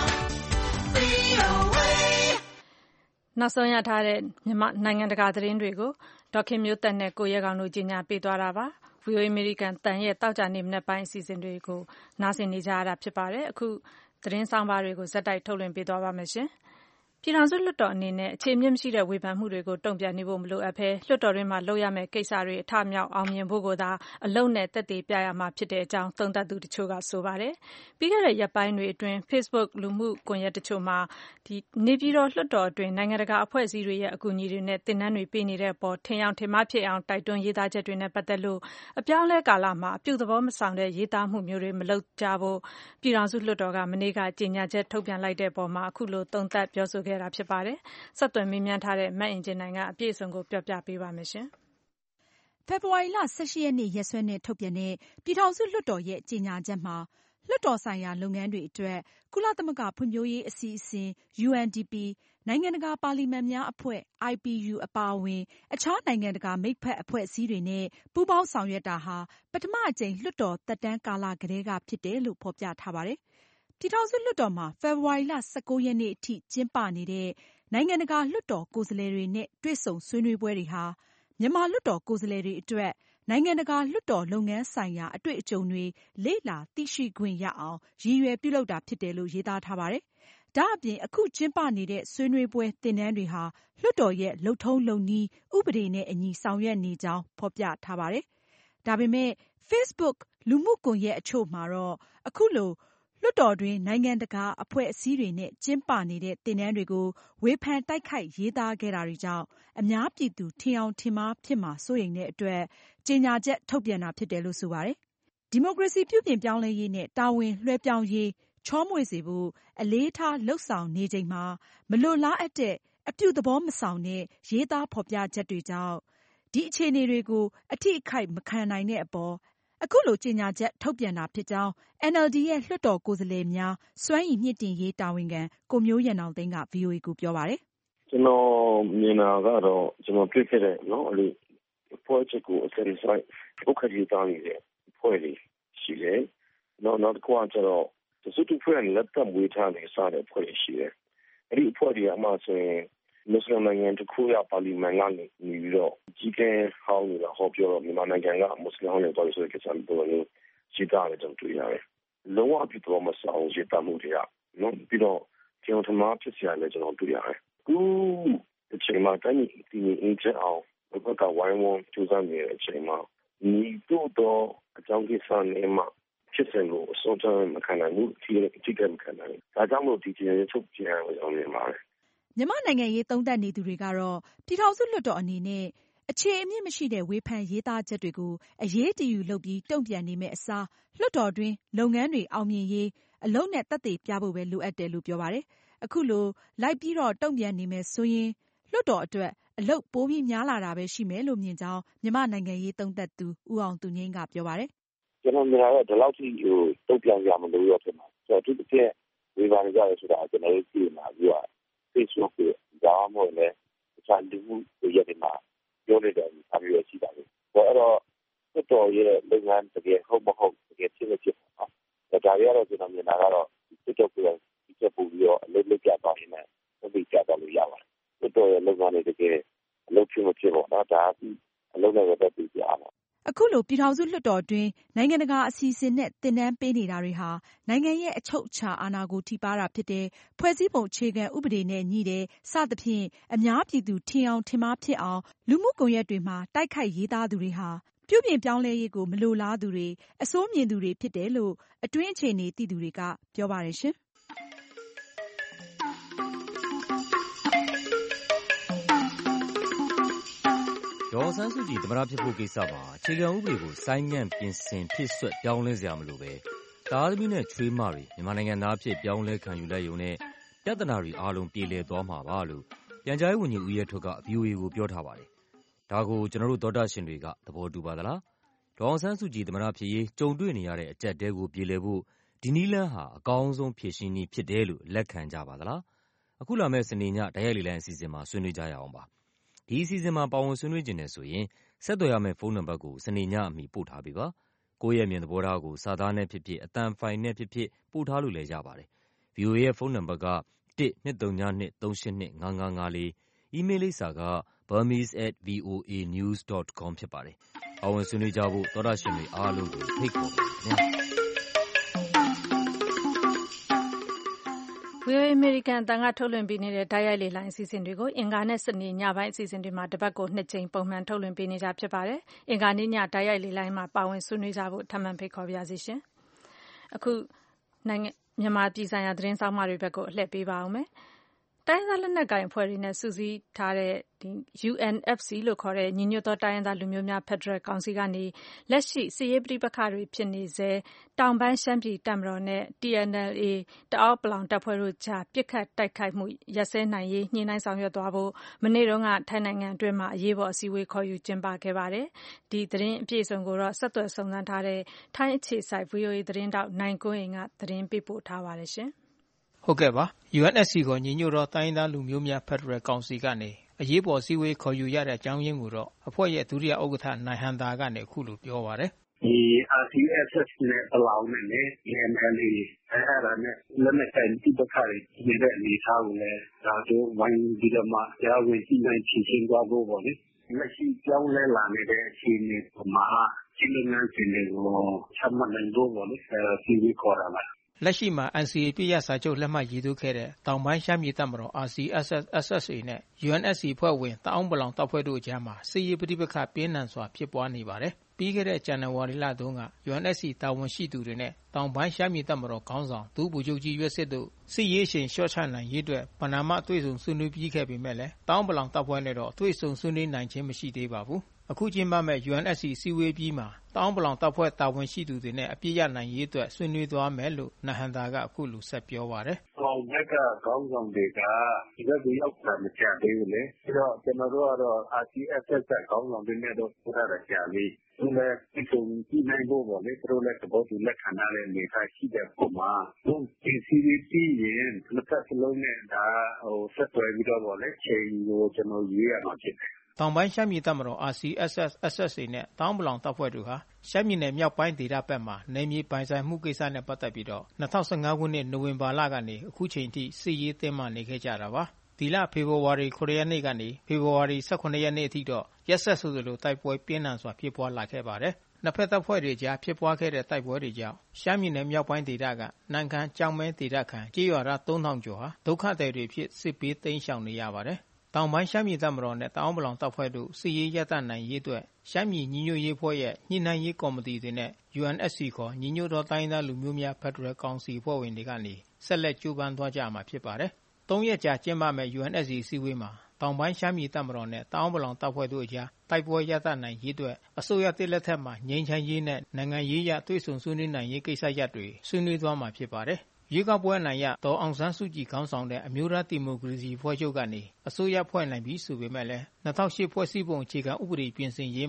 VOA နောက်ဆုံးရထားတဲ့မြန်မာနိုင်ငံတကာသတင်းတွေကိုဒေါက်ခင်မျိုးသက်နဲ့ကိုရဲကောင်တို့ကြီးညာပေးသွားတာပါ။ VOA အမေရိကန်တန်ရဲ့တောက်ကြနေမနေ့ပိုင်းအစီအစဉ်တွေကိုနားဆင်နေကြရတာဖြစ်ပါတယ်။အခုသတင်းဆောင်ပါတွေကိုဇက်တိုက်ထုတ်လွှင့်ပေးသွားပါမယ်ရှင်။ပြည်ထောင်စုလွှတ်တော်အနေနဲ့အခြေမြင့်မရှိတဲ့ဝေဖန်မှုတွေကိုတုံ့ပြန်နေဖို့မလိုအပ်ဘဲလွှတ်တော်တွင်းမှာလုပ်ရမယ့်ကိစ္စတွေအထမြောက်အောင်မြင်ဖို့ကိုသာအလုပ်နဲ့သက်သေပြရမှာဖြစ်တဲ့အကြောင်းသုံးသပ်သူတချို့ကဆိုပါတယ်။ပြီးခဲ့တဲ့ရက်ပိုင်းတွေအတွင်း Facebook လူမှုကွန်ရက်တချို့မှာနေပြည်တော်လွှတ်တော်အတွင်းနိုင်ငံတကာအဖွဲ့အစည်းတွေရဲ့အကူအညီတွေနဲ့သင်တန်းတွေပေးနေတဲ့အပေါ်ထင်ယောင်ထင်မှားဖြစ်အောင်တိုက်တွန်းရေးသားချက်တွေနဲ့ပတ်သက်လို့အပြောင်းလဲကာလမှာအပြုသဘောမဆောင်တဲ့ရေးသားမှုမျိုးတွေမလုပ်ကြဖို့ပြည်ထောင်စုလွှတ်တော်ကမနေ့ကကြေညာချက်ထုတ်ပြန်လိုက်တဲ့အပေါ်မှာအခုလိုသုံးသပ်ပြောဆိုခဲ့တာဖြစ်ပါတယ်။ဆက်သွယ်မေးမြန်းထားတဲ့မအင်ကြင်းနိုင်ကအပြည့်အစုံကိုပြောပြပေးပါမယ်ရှင်။ဖေဖော်ဝါရီလ18ရက်နေ့ရက်စွဲနဲ့ထုတ်ပြန်တဲ့ပြည်ထောင်စုလွှတ်တော်ရဲ့ကြေညာချက်မှာလွှတ်တော်ဆိုင်ရာလုပ်ငန်းတွေအတွက်ကုလသမဂ္ဂဖွံ့ဖြိုးရေးအစီအစဉ် UNDP နိုင်ငံတကာပါလီမန်များအဖွဲ့ IPU အပါအဝင်အခြားနိုင်ငံတကာမိတ်ဖက်အဖွဲ့အစည်းတွေနဲ့ပူးပေါင်းဆောင်ရွက်တာဟာပထမအကြိမ်လွှတ်တော်သက်တမ်းကာလကတည်းကဖြစ်တယ်လို့ဖော်ပြထားပါတယ်။ပြည်ထောင်စုလွှတ်တော်မှာဖေဖော်ဝါရီလ19ရက်နေ့အထိကျင်းပနေတဲ့နိုင်ငံတကာလွှတ်တော်ကိုယ်စားလှယ်တွေနဲ့တွေ့ဆုံဆွေးနွေးပွဲတွေဟာမြန်မာလွှတ်တော်ကိုယ်စားလှယ်တွေအတွက်နိုင်ငံတကာလွှတ်တော်လုပ်ငန်းဆိုင်ရာအတွေ့အကြုံတွေလေ့လာသိရှိခွင့်ရအောင်ရည်ရွယ်ပြုလုပ်တာဖြစ်တယ်လို့ရေးသားထားပါတယ်။ဒါအပြင်အခုကျင်းပနေတဲ့ဆွေးနွေးပွဲသင်တန်းတွေဟာလွှတ်တော်ရဲ့လုပ်ထုံးလုပ်နည်းဥပဒေနဲ့အညီဆောင်ရွက်နေကြောင်းဖော်ပြထားပါတယ်။ဒါပေမဲ့ Facebook လူမှုကွန်ရက်အချို့မှာတော့အခုလိုလွှတ်တော်တွင်နိုင်ငံတကာအဖွဲ့အစည်းတွေနဲ့ကျင်းပနေတဲ့သင်တန်းတွေကိုဝေဖန်တိုက်ခိုက်ရေးသားခဲ့တာတွေကြောင့်အများပြည်သူထင်ယောင်ထင်မှားဖြစ်မှာစိုးရိမ်တဲ့အတွက်ကြေညာချက်ထုတ်ပြန်တာဖြစ်တယ်လို့ဆိုပါတယ်။ဒီမိုကရေစီပြုပြင်ပြောင်းလဲရေးနဲ့တာဝန်လွှဲပြောင်းရေးချောမွေ့စေဖို့အလေးထားလုပ်ဆောင်နေချိန်မှာမလိုလားအပ်တဲ့အပြုသဘောမဆောင်တဲ့ရေးသားဖော်ပြချက်တွေကြောင့်ဒီအခြေအနေတွေကိုအထိအခိုက်မခံနိုင်တဲ့အပေါ်အခုလိုကြေညာချက်ထုတ်ပြန်တာဖြစ်ကြောင်း NLD ရဲ့လွှတ်တော်ကိုယ်စားလှယ်များစွမ်းရည်မြှင့်တင်ရေးတာဝန်ခံကိုမျိုးရန်အောင်သိန်းက VOA ကိုပြောပါတယ်။ကျွန်တော်မြင်တာကတော့ကျွန်တော်တွေ့ခဲ့တဲ့အဖွဲ့ချက်ကိုအစဉ်ဆိုင်ဥက္ကဋ္ဌကြီးတောင်းနေတဲ့အဖွဲ့တွေရှိတယ်။နောက်တစ်ခုကကျတော့စုစုဖွဲ့လက်သက်မွေးထားနေစားတဲ့အဖွဲ့တွေရှိတယ်။အဲဒီအဖွဲ့တွေအမှဆိုရင်မွတ်စလင်နိုင်ငံတစ်ခုရပါလီမန်ကနေပြီးတော့ကြီးကဲဟောင်းနေတာဟောပြောတော့မြန်မာနိုင်ငံကမွတ်စလင်ဟောင်းတွေတော်ဆိုတဲ့ကိစ္စမျိုးတွေရှိတာလည်းကျွန်တော်တွေ့ရတယ်။လုံးဝအပြစ်တော်မဆောင်ရတာမှုတွေကပြီးတော့ကျွန်တော်ထမဖြစ်စရာလည်းကျွန်တော်တွေ့ရတယ်။အခုအချိန်မှာတိုင်းပြည်အင်းချအောင်ဘက်ကဝိုင်းဝန်းကြိုးစားနေတဲ့အချိန်မှာဒီတို့တော့အကြောင်းကိစ္စနဲ့မှဖြစ်စဉ်ကိုအဆုံးသတ်မခံနိုင်ဘူးထိကမခံနိုင်။ဒါကြောင့်မို့ဒီကြေညာချုပ်ပြန်အောင်နေမှာမြန်မာနိုင်ငံရေးသုံးသပ်နေသူတွေကတော့ပြည်ထောင်စုလွှတ်တော်အနေနဲ့အခြေအမြစ်မရှိတဲ့ဝေဖန်ရေးသားချက်တွေကိုအရေးတယူလုပ်ပြီးတုံ့ပြန်နေမယ့်အစားလွှတ်တော်တွင်းလုပ်ငန်းတွေအောင်မြင်ရေးအလုပ်နဲ့သက်သေပြဖို့ပဲလိုအပ်တယ်လို့ပြောပါတယ်။အခုလိုလိုက်ပြီးတော့တုံ့ပြန်နေမယ်ဆိုရင်လွှတ်တော်အတွက်အလုပ်ပိုပြီးများလာတာပဲရှိမယ်လို့မြင်ကြောင်းမြန်မာနိုင်ငံရေးသုံးသပ်သူဦးအောင်သူငြိမ်းကပြောပါတယ်။ကျွန်တော်မြင်တာကဒီလောက်ထိတုံ့ပြန်ရမလို့ရဖြစ်မှာဆိုတော့ဒီတစ်ဝေဖန်ကြရဆိုတာကျွန်တော်တို့ကြည့်နေတာက Facebook ကိုဒါမှမဟုတ်လည်းအခြားလူမှုရေးတွေမှာပြောနေတယ်အမျိုးရှိတာလေအဲ့တော့တော်ရဲ့လုပ်ငန်းတကယ်ဟုတ်မဟုတ်တကယ်ဖြစ်မဖြစ်ပေါ့နော်ဒါတွေကတော့ကျွန်တော်မြင်တာကတော့တော်ကိုဒီချက်ပူပြီးတော့အလုပ်လုပ်ကြပါရင်လည်းသိကြတော့လို့ရပါတယ်တော်ရဲ့လုပ်ငန်းတွေတကယ်အလုပ်ဖြစ်မဖြစ်ပေါ့နော်ဒါအလုပ်နဲ့ပတ်သက်ပြီးအားပါအခုလိုပြည်ထောင်စုလွှတ်တော်တွင်နိုင်ငံတကာအစီအစဉ်နဲ့သင်တန်းပေးနေတာတွေဟာနိုင်ငံရဲ့အချုပ်အခြာအာဏာကိုထိပါးတာဖြစ်တယ်။ဖွဲ့စည်းပုံအခြေခံဥပဒေနဲ့ညီတယ်စသဖြင့်အများပြည်သူထင်အောင်ထင်မှားဖြစ်အောင်လူမှုကွန်ရက်တွေမှာတိုက်ခိုက်ရေးသားသူတွေဟာပြုပြင်ပြောင်းလဲရေးကိုမလိုလားသူတွေအဆိုးမြင်သူတွေဖြစ်တယ်လို့အတွင်းအခြေအနေသိသူတွေကပြောပါတယ်ရှင်။ဒေါ်အောင်ဆန်းစုကြည်သမ္မတဖြစ်ဖို့ကိစ္စမှာအခြေခံဥပဒေကိုဆိုင်းငံ့ပြင်ဆင်ဖြည့်စွက်ပြောင်းလဲစရာမလိုပဲသားသမီးနဲ့ချွေးမတွေမြန်မာနိုင်ငံသားဖြစ်ပြောင်းလဲခံယူလိုက်ရုံနဲ့ပြဿနာတွေအားလုံးပြေလည်သွားမှာပါလို့ပြန်ကြားရေးဝန်ကြီးဦးရဲထွဋ်က VOA ကိုပြောထားပါတယ်။ဒါကိုကျွန်တော်တို့သောတာရှင်တွေကသဘောတူပါသလား။ဒေါ်အောင်ဆန်းစုကြည်သမ္မတဖြစ်ရေးကြုံတွေ့နေရတဲ့အကျပ်တဲကိုပြေလည်ဖို့ဒီနည်းလမ်းဟာအကောင်းဆုံးဖြေရှင်းနည်းဖြစ်တယ်လို့လက်ခံကြပါသလား။အခုလာမယ့်စနေညတိုက်ရိုက်လေလံအစီအစဉ်မှာဆွေးနွေးကြရအောင်ပါ။ဒီအစီအစဉ်မှာပါဝင်ဆွေးနွေးခြင်းနဲ့ဆိုရင်ဆက်သွယ်ရမယ့်ဖုန်းနံပါတ်ကိုစနေညအမီပို့ထားပေးပါ။ကိုယ့်ရဲ့မြင်သဘောထားကိုစာသားနဲ့ဖြစ်ဖြစ်အသံဖိုင်နဲ့ဖြစ်ဖြစ်ပို့ထားလို့လည်းရပါတယ်။ VOA ရဲ့ဖုန်းနံပါတ်က 12392325554 အီးမေးလ်လိပ်စာက burmese@voanews.com ဖြစ်ပါတယ်။ပါဝင်ဆွေးနွေးကြဖို့သောတာရှင်တွေအားလုံးကိုဖိတ်ခေါ်ပါတယ်ခင်ဗျာ။ VOA အမေရိကန်အသံကထုတ်လွှင့်ပေးနေတဲ့တိုက်ရိုက်လေလံအစီအစဉ်တွေကိုအင်္ဂါနဲ့စနေညပိုင်းအစီအစဉ်တွေမှာတစ်ပတ်ကို2ကြိမ်ပုံမှန်ထုတ်လွှင့်ပေးနေကြဖြစ်ပါတယ်။အင်္ဂါနေ့ညတိုက်ရိုက်လေလံမှာပါဝင်ဆွေးနွေးကြဖို့ထပ်မံဖိတ်ခေါ်ပါရစေရှင်။အခုမြန်မာပြည်ဆိုင်ရာသတင်းဆောင်မတွေဘက်ကိုအလှည့်ပေးပါအောင်မယ်။တိုင်းရင်းသားလက်နက်ကိုင်အဖွဲ့တွေနဲ့စုစည်းထားတဲ့ UNFC လို့ခေါ်တဲ့ညီညွတ်သောတိုင်းရင်းသားလူမျိုးများဖက်ဒရယ်ကောင်စီကနေလက်ရှိစစ်ရေးပဋိပက္ခတွေဖြစ်နေဆဲတောင်ပိုင်းရှမ်းပြည်တပ်မတော်နဲ့ TNLA တအောင်းပလောင်တပ်ဖွဲ့တို့ကြားပစ်ခတ်တိုက်ခိုက်မှုရပ်စဲနိုင်ရေးညှိနှိုင်းဆောင်ရွက်သွားဖို့မနေ့တုန်းကထိုင်းနိုင်ငံအတွင်းမှာအရေးပေါ်အစည်းအဝေးခေါ်ယူကျင်းပခဲ့ပါတယ်။ဒီသတင်းအပြည့်အစုံကိုတော့ဆက်သွယ်စုံစမ်းထားတဲ့ထိုင်းအခြေစိုက် VOA သတင်းတောက်နိုင်ကွန်းအိမ်ကသတင်းပေးပို့ထားပါတယ်ရှင်။ဟုတ်ကဲ့ပါ UNSC ကိုညီညွတ်သောတိုင်းရင်းသားလူမျိုးများဖက်ဒရယ်ကောင်စီကနေအရေးပေါ်စည်းဝေးခေါ်ယူရတဲ့အကြောင်းရင်းကိုတော့အဖွဲ့ရဲ့ဒုတိယဥက္ကဋ္ဌနိုင်ဟန်တာကနေအခုလိုပြောပါတယ်ဒီ RCSS နဲ့ပလောင်နဲ့ MNLA အဲ့ဒါနဲ့လက်နက်ကိုင်ပြည်ပခါတွေနေတဲ့အနေအထားကိုလည်းဒါတို့ဝိုင်းပြီးတော့မှကြားဝင်ကြည့်နိုင်ချင်သွားဖို့ပေါ့လေလက်ရှိကြောင်းလဲလာနေတဲ့အခြေအနေမှာဒီလုပ်ငန်းစဉ်တွေကိုချမှတ်နိုင်ဖို့ပေါ့လေစီဝေးခေါ်တာပါလက်ရှိမှာ NCA ပြည့်ရစာချုပ်လက်မှတ်ရေးထိုးခဲ့တဲ့တောင်ပိုင်းရှမ်းပြည်တပ်မတော် RCSS/SSA နဲ့ UNSC ဖွဲ့ဝင်တအောင်းပလောင်တပ်ဖွဲ့တို့ကြားမှာစစ်ရေးပဋိပက္ခပြင်းထန်စွာဖြစ်ပွားနေပါတယ်။ပြီးခဲ့တဲ့ဇန်နဝါရီလတုန်းက UNSC တာဝန်ရှိသူတွေနဲ့တောင်ပိုင်းရှမ်းပြည်တပ်မတော်ခေါင်းဆောင်ဒုဗိုလ်ချုပ်ကြီးရွက်စစ်တို့စစ်ရေးရှင်လျှော့ချနိုင်ရေးအတွက်ပဏာမတွေ့ဆုံဆွေးနွေးပြီးခဲ့ပေမဲ့လည်းတအောင်းပလောင်တပ်ဖွဲ့နဲ့တော့တွေ့ဆုံဆွေးနွေးနိုင်ခြင်းမရှိသေးပါဘူး။အခုကျင်းပမဲ့ UNSC စည်းဝေးပြီးမှာတအောင်းပလောင်တပ်ဖွဲ့တာဝန်ရှိသူတွေနဲ့အပြည့်ရနိုင်ရေးအတွက်ဆွေးနွေးသွားမယ်လို့နဟန်တာကအခုလိုဆက်ပြောပါတယ်။ဟောဘက်ကကောင်းဆောင်တွေကဒီဘက်ကိုရောက်တာမကြသေးဘူးလေ။အဲ့တော့ကျွန်တော်တို့ကတော့ RCSS ကောင်းဆောင်တွေနဲ့တော့ပြောတာကြာပြီ။သူလည်းဒီကုန်းကြီးနိုင်ဖို့ပေါ့လေသူတို့လည်းသဘောတူလက်ခံရတဲ့အနေအထားရှိတဲ့ပုံမှာဒီ CVP ရင်လက်သက်လုံးနဲ့ဒါဆက်သွယ်ပြီးတော့ပေါ့လေချိန်ကိုကျွန်တော်ရွေးရမှာဖြစ်တယ်တောင်ပိုင်းရှမ်းပြည်တပ်မတော် RCSS/SSA နဲ့တောင်ပလောင်တပ်ဖွဲ့တို့ဟာရှမ်းပြည်နယ်မြောက်ပိုင်းဒေသဘက်မှာနယ်မြေပိုင်ဆိုင်မှုကိစ္စနဲ့ပတ်သက်ပြီးတော့2015ခုနှစ်နိုဝင်ဘာလကနေအခုချိန်ထိစစ်ရေးတင်းမာနေခဲ့ကြတာပါ။ဒီလဖေဖော်ဝါရီ9ရက်နေ့ကနေဖေဖော်ဝါရီ18ရက်နေ့အထိတော့ရက်ဆက်ဆိုသလိုတိုက်ပွဲပြင်းထန်စွာဖြစ်ပွားလာခဲ့ပါတယ်။နှစ်ဖက်တပ်ဖွဲ့တွေကြားဖြစ်ပွားခဲ့တဲ့တိုက်ပွဲတွေကြောင့်ရှမ်းပြည်နယ်မြောက်ပိုင်းဒေသကနန်ခမ်းကြောင်မဲဒေသခံကြေးရွာသား3000ကျော်ဟာဒုက္ခသည်တွေဖြစ်စစ်ပေးတိမ်းရှောင်နေရပါတယ်။တောင်ပိုင်းရှမ်းပြည်တပ်မတော်နဲ့တအောင်းပလောင်တပ်ဖွဲ့တို့စစ်ရေးရပ်တန့်နိုင်ရေးအတွက်ရှမ်းပြည်ညီညွတ်ရေးဖွဲ့ရဲ့ညှိနှိုင်းရေးကော်မတီတွေနဲ့ UNSC ခေါ်ညီညွတ်သောတိုင်းသားလူမျိုးများဖက်ဒရယ်ကောင်စီဖွဲ့ဝင်တွေကနေဆက်လက်ကြိုးပမ်းသွားကြမှာဖြစ်ပါတယ်။3ရက်ကြာကျင်းပမဲ့ UNSC စည်းဝေးမှာတောင်ပိုင်းရှမ်းပြည်တပ်မတော်နဲ့တအောင်းပလောင်တပ်ဖွဲ့တို့အကြားတိုက်ပွဲရပ်တန့်နိုင်ရေးအတွက်အစိုးရတစ်လက်ထက်မှာငြိမ်းချမ်းရေးနဲ့နိုင်ငံရေးရတွေ့ဆုံဆွေးနွေးနိုင်ရေးကိစ္စရပ်တွေဆွေးနွေးသွားမှာဖြစ်ပါတယ်။ရွေးကောက်ပွဲနိုင်ရဒေါ်အောင်ဆန်းစုကြည်ခေါင်းဆောင်တဲ့အမျိုးသားဒီမိုကရေစီဖွဲ့ချုပ်ကနေအစိုးရဖွဲ့နိုင်ပြီဆိုပေမဲ့လည်း2008ဖွဲ့စည်းပုံအခြေခံဥပဒေပြင်ဆင်ရေးမှာတ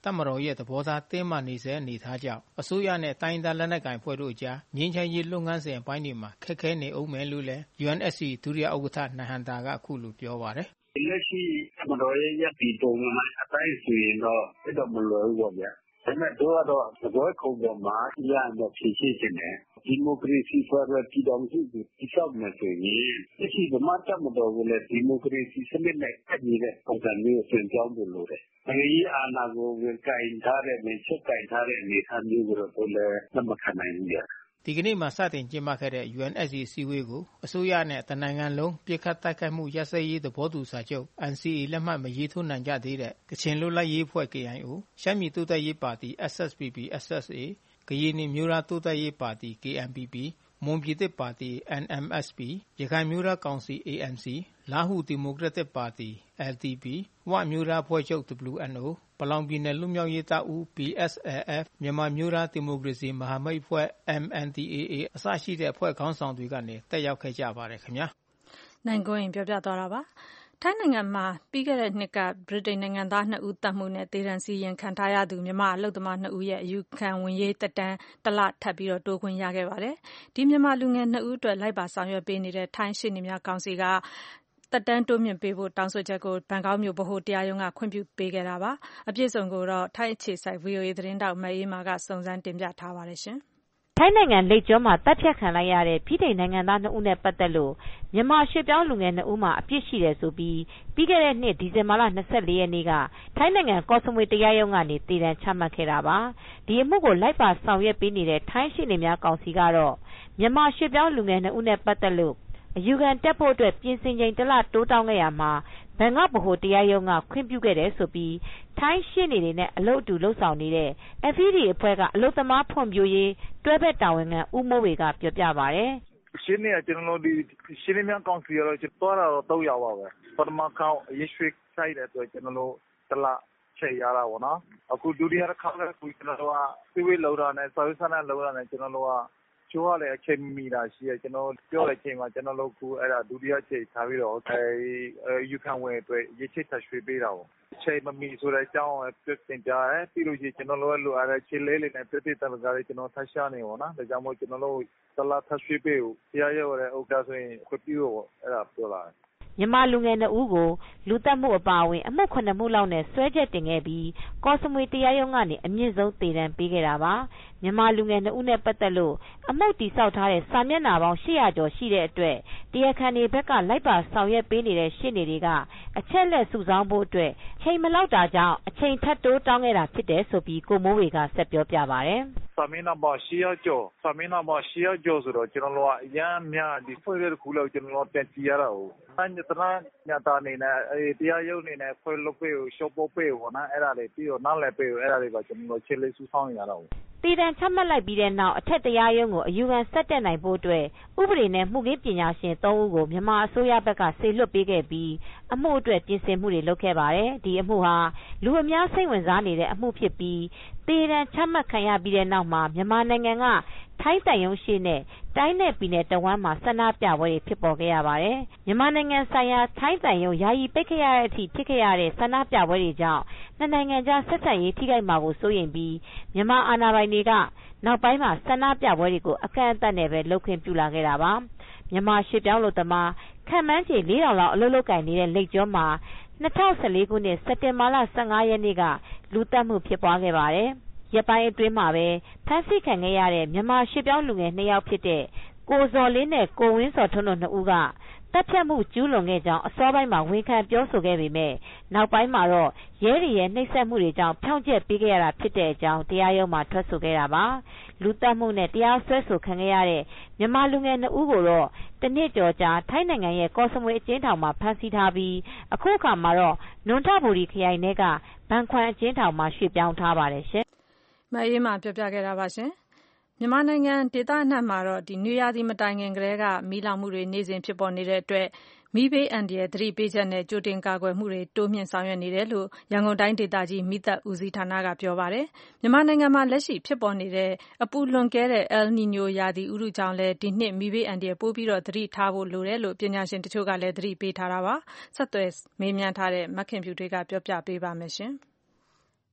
တပ်မတော်ရဲ့သဘောထားတင်းမာနေစေအနေထားကြောင့်အစိုးရနဲ့တိုင်းဒေသလက်နက်ကိုင်ဖွဲ့တို့ကြားငြိမ်းချမ်းရေးလုပ်ငန်းစဉ်အပိုင်းတွေမှာခက်ခဲနေအောင်မယ်လို့လည်း UNSC ဒုတိယဥက္ကဋ္ဌနိုင်ဟန်တာကအခုလိုပြောပါတယ်။လက်ရှိတပ်မတော်ရဲ့ရပ်တည်ပုံမှန်အတိုင်းဆိုရင်တော့အဲ့တော့မလွယ်ဘူးပေါ့ဗျာ။ဒါပေမဲ့တို့ကတော့သဘောခုံပေါ်မှာရတဲ့ဖြည့်ရှင်းခြင်းနဲ့ဒီမိုကရေစီဖွဲ့ရပြည်တော်စုကိုတည်ဆောက်မယ်ဆိုရင်လက်ရှိဗမာတပ်မတော်ကလည်းဒီမိုကရေစီစနစ်နဲ့အညီတဲ့ပုံစံမျိုးကိုပြောင်းဖို့လိုတယ်။နိုင်ငံရေးအာဏာကိုဝင်ကင်ထားတဲ့ဝင်ချုပ်ကင်ထားတဲ့အနေအထားမျိုးကိုတော့လည်းလက်မခံနိုင်ဘူးဗျာ။ဒီကနေ့မှစတင်ကျင်းပခဲ့တဲ့ UNSC စည်းဝေးကိုအစိုးရနဲ့တနိုင်ငံလုံးပြစ်ခတ်တိုက်ခိုက်မှုရပ်စဲရေးသဘောတူစာချုပ် NCA လက်မှတ်မရေးထိုးနိုင်ကြသေးတဲ့ကချင်လွတ်လပ်ရေးအဖွဲ့ KIO ရှမ်းပြည်တိုးတက်ရေးပါတီ SSPP/SSA ကရင်နီမျိုးသားတိုးတက်ရေးပါတီ KNPP မွန်ပြည်သစ်ပါတီ NMSP ရခိုင်မျိုးသားကောင်စီ ANC လားဟူဒီမိုကရက်တစ်ပါတီ LDP ဝမျိုးသားဖွဲ့ချုပ် WNO ပလောင်ပြည်နယ်လွတ်မြောက်ရေးတပ်ဦး PSLF မြန်မာမျိုးသားဒီမိုကရေစီမဟာမိတ်အဖွဲ့ MNDAA အစရှိတဲ့အဖွဲ့ခေါင်းဆောင်တွေကနေတက်ရောက်ခဲ့ကြပါတယ်ခင်ဗျာနိုင်ကွင်းပြောပြသွားတာပါထိုင်းနိုင်ငံမှာပြီးခဲ့တဲ့နှစ်ကဗြိတိန်နိုင်ငံသား2ဦးတပ်မှုနဲ့ဒေသန်စီရင်ခံထားရသူမြန်မာအလုပ်သမား2ဦးရဲ့အယူခံဝင်ရေးတက်တန်းတလထပ်ပြီးတိုးခွင့်ရခဲ့ပါတယ်ဒီမြန်မာလူငယ်2ဦးအတွက်လိုက်ပါဆောင်ရွက်ပေးနေတဲ့ထိုင်းရှေ့နေများကောင်စီကတက်တန်းတိုးမြင့်ပေးဖို့တောင်းဆိုချက်ကိုဘန်ကောက်မြို့ဗဟိုတရားရုံးကခွင့်ပြုပေးခဲ့တာပါအပြည့်စုံကိုတော့ထိုင်းအခြေစိုက် VOA သတင်းတောက်မအေးမာကစုံစမ်းတင်ပြထားပါတယ်ရှင်ထိုင်းနိုင်ငံလိပ်ကျွန်းမှာတပ်ဖြတ်ခံလိုက်ရတဲ့ဗြိတိန်နိုင်ငံသား2ဦးနဲ့ပတ်သက်လို့မြန်မာရွှေပြောင်းလူငယ်2ဦးမှာအပြစ်ရှိတယ်ဆိုပြီးပြီးခဲ့တဲ့နှစ်ဒီဇင်ဘာလ24ရက်နေ့ကထိုင်းနိုင်ငံကော့စမွေတရားရုံးကနေတည်တံ့ချမှတ်ခဲ့တာပါဒီအမှုကိုလိုက်ပါဆောင်ရွက်ပေးနေတဲ့ထိုင်းရှေ့နေများကောင်စီကတော့မြန်မာရွှေပြောင်းလူငယ်2ဦးနဲ့ပတ်သက်လို့အယူခံတက်ဖို့အတွက်ပြင်ဆင်ချိန်တလတိုးတောင်းခဲ့ရမှာဘန်ကောက်ဗဟိုတရားရုံးကခွင့်ပြုခဲ့တယ်ဆိုပြီးထိုင်းရှေ့နေတွေနဲ့အလုပ်အတူလုပ်ဆောင်နေတဲ့ FED အဖွဲ့ကအလုပ်သမားဖွံ့ဖြိုးရေးတွဲဘက်တာဝန်ခံဦးမိုးဝေကပြောပြပါတယ်ရှင်းနေကကျွန်တော်တို့ဒီရှင်းနေများကောင်စီရောတော့တော့ရောက်ပါပဲပထမခေါက်ရရှိဆိုင်တဲ့အတွက်ကျွန်တော်တို့တလချိန်ရတာပေါ့နော်အခုဒုတိယတစ်ခါလည်းကျွန်တော်တို့ကသိဝေးလောက်တာနဲ့စာရေးစာနဲ့လောက်တာနဲ့ကျွန်တော်တို့ကချိုးရတဲ့အချိန်မီတာရှိရကျွန်တော်ပြောတဲ့အချိန်မှာကျွန်တော်တို့ကအဲ့ဒါဒုတိယချိန်ထားပြီးတော့ယူခံဝင်အတွက်ရချိတ်ထရွှေပေးတာပေါ့ချိန်မမီဆိုတဲ့အကြောင်းပြတင်ပြရဲပြီးလို့ရှိရင်ကျွန်တော်တို့လိုအားတဲ့ခြေလေးလေးနဲ့ပြတဲ့တံကားလေးကျွန်တော်ဆက်ရှာနေပေါ့နော်ဒါကြောင့်မို့ကျွန်တော်တို့တလားထရွှေပေးကိုတရားရဲတဲ့ဥက္ကဋ္ဌဆိုရင်ခွင့်ပြုပေါ့အဲ့ဒါပြောလာတယ်မြန်မာလူငယ်2ဦးကိုလူသက်မှုအပါအဝင်အမှု9မှုလောက်နဲ့စွဲချက်တင်ခဲ့ပြီးကော့စမွေတရားရုံးကနေအမြင့်ဆုံးသေဒဏ်ပေးခဲ့တာပါမြန်မာလူငယ်2ဦးနဲ့ပတ်သက်လို့အမှုတည်ဆောက်ထားတဲ့စာမျက်နှာပေါင်း800ကျော်ရှိတဲ့အတွက်တရားခံတွေဘက်ကလိုက်ပါဆောင်ရွက်ပေးနေတဲ့ရှေ့နေတွေကအချက်လက်စုဆောင်းဖို့အတွက်ချိန်မလောက်တာကြောင့်အချိန်ထပ်တိုးတောင်းခဲ့တာဖြစ်တယ်ဆိုပြီးကိုမိုးဝေကဆက်ပြောပြပါတယ်စာမင်းနာပါရှီယာကျော်ဆိုတော့ကျွန်တော်တို့ကအရန်များဒီဖွဲ့ရတဲ့ခုလောက်ကျွန်တော်တို့ပြန်ကြည့်ရတာဟုတ်အန်တနာညတာနေနဲ့တရားရုံးနေနဲ့ဖွဲ့လုပ်ပေးကိုရှော့ပို့ပေးကိုနော်အဲ့ဒါလေးပြီးတော့နောက်လည်းပေးကိုအဲ့ဒါလေးပါကျွန်တော်တို့ချစ်လေးစူးဆောင်းရတာဟုတ်တည်တံ့ချမှတ်လိုက်ပြီးတဲ့နောက်အထက်တရားရုံးကိုအယူခံဆက်တက်နိုင်ဖို့အတွက်ဥပဒေနဲ့မှုခင်းပညာရှင်3ဦးကိုမြန်မာအစိုးရဘက်ကစေလွှတ်ပေးခဲ့ပြီးအမှုအတွက်ပြင်ဆင်မှုတွေလုပ်ခဲ့ပါတယ်ဒီအမှုဟာလူအများစိတ်ဝင်စားနေတဲ့အမှုဖြစ်ပြီးတည်တံ့ချမှတ်ခံရပြီးတဲ့နောက်မှာမြန်မာနိုင်ငံကထိုင်းတန်ယုံရှိနဲ့တိုင်းနယ်ပြည်နယ်တဝမ်းမှာဆန္ဒပြပွဲတွေဖြစ်ပေါ်ခဲ့ရပါတယ်မြန်မာနိုင်ငံဆိုင်ရာထိုင်းတန်ယုံယာယီပိတ်ခဲ့ရတဲ့အထိဖြစ်ခဲ့ရတဲ့ဆန္ဒပြပွဲတွေကြောင့်နှစ်နိုင်ငံကြားဆက်ဆံရေးထိခိုက်မှာကိုစိုးရိမ်ပြီးမြန်မာအာဏာပိုင်တွေကနောက်ပိုင်းမှာဆန္ဒပြပွဲတွေကိုအကန့်အသတ်နဲ့ပဲလုပ်ခွင့်ပြုလာခဲ့တာပါမြန်မာရွှေပြောင်းလို့သမားခန့်မှန်းခြေ4,000လောက်အလုပ်လုပ်ကိုင်နေတဲ့လိပ်ကျွန်းမှာ2014ခုနှစ်စက်တင်ဘာလ15ရက်နေ့ကလူသတ်မှုဖြစ်ပွားခဲ့ပါတယ်ရက်ပိုင်းအတွင်းမှာပဲဖမ်းဆီးခံခဲ့ရတဲ့မြန်မာရွှေပြောင်းလူငယ်2ယောက်ဖြစ်တဲ့ကိုဇော်လင်းနဲ့ကိုဝင်းစော်ထွန်းတို့2ဦးကတပ်ဖြတ်မှုကျူးလွန်ခဲ့ကြောင်းအစောပိုင်းမှာဝန်ခံပြောဆိုခဲ့ပေမဲ့နောက်ပိုင်းမှာတော့ရဲတွေရဲ့နှိပ်စက်မှုတွေကြောင့်ဖြောင့်ချက်ပေးခဲ့ရတာဖြစ်တဲ့အကြောင်းတရားရုံးမှာထွက်ဆိုခဲ့တာပါလူသတ်မှုနဲ့တရားစွဲဆိုခံခဲ့ရတဲ့မြန်မာလူငယ်2ဦးကိုတော့တနစ်ကျော်ကြာထိုင်းနိုင်ငံရဲ့ကော့စမွေအကျဉ်းထောင်မှာဖမ်းဆီးထားပြီးအခုအခါမှာတော့နွန်ထဘူရီခရိုင်ထဲကဘန်ခွမ်အကျဉ်းထောင်မှာရွှေ့ပြောင်းထားပါတယ်ရှင်မအေးမှပြောပြခဲ့တာပါရှင်မြန်မာနိုင်ငံဒေသအနှံ့မှာတော့နွေရာသီမတိုင်ခင်ကတည်းကမီးလောင်မှုတွေနေ့စဉ်ဖြစ်ပေါ်နေတဲ့အတွက်မီးဘေးအန္တရာယ်သတိပေးချက်နဲ့ကြိုတင်ကာကွယ်မှုတွေတိုးမြှင့်ဆောင်ရွက်နေတယ်လို့ရန်ကုန်တိုင်းဒေသကြီးမီးသတ်ဦးစီးဌာနကပြောပါတယ်မြန်မာနိုင်ငံမှာလက်ရှိဖြစ်ပေါ်နေတဲ့အပူလွန်ကဲတဲ့ El Niño ရာသီဥတုကြောင့်လည်းဒီနှစ်မီးဘေးအန္တရာယ်ပိုပြီးတော့သတိထားဖို့လိုတယ်လို့ပညာရှင်တချို့ကလည်းသတိပေးထားတာပါဆက်သွယ်မေးမြန်းထားတဲ့မခင်ဖြူထွေးကပြောပြပေးပါမယ်ရှင်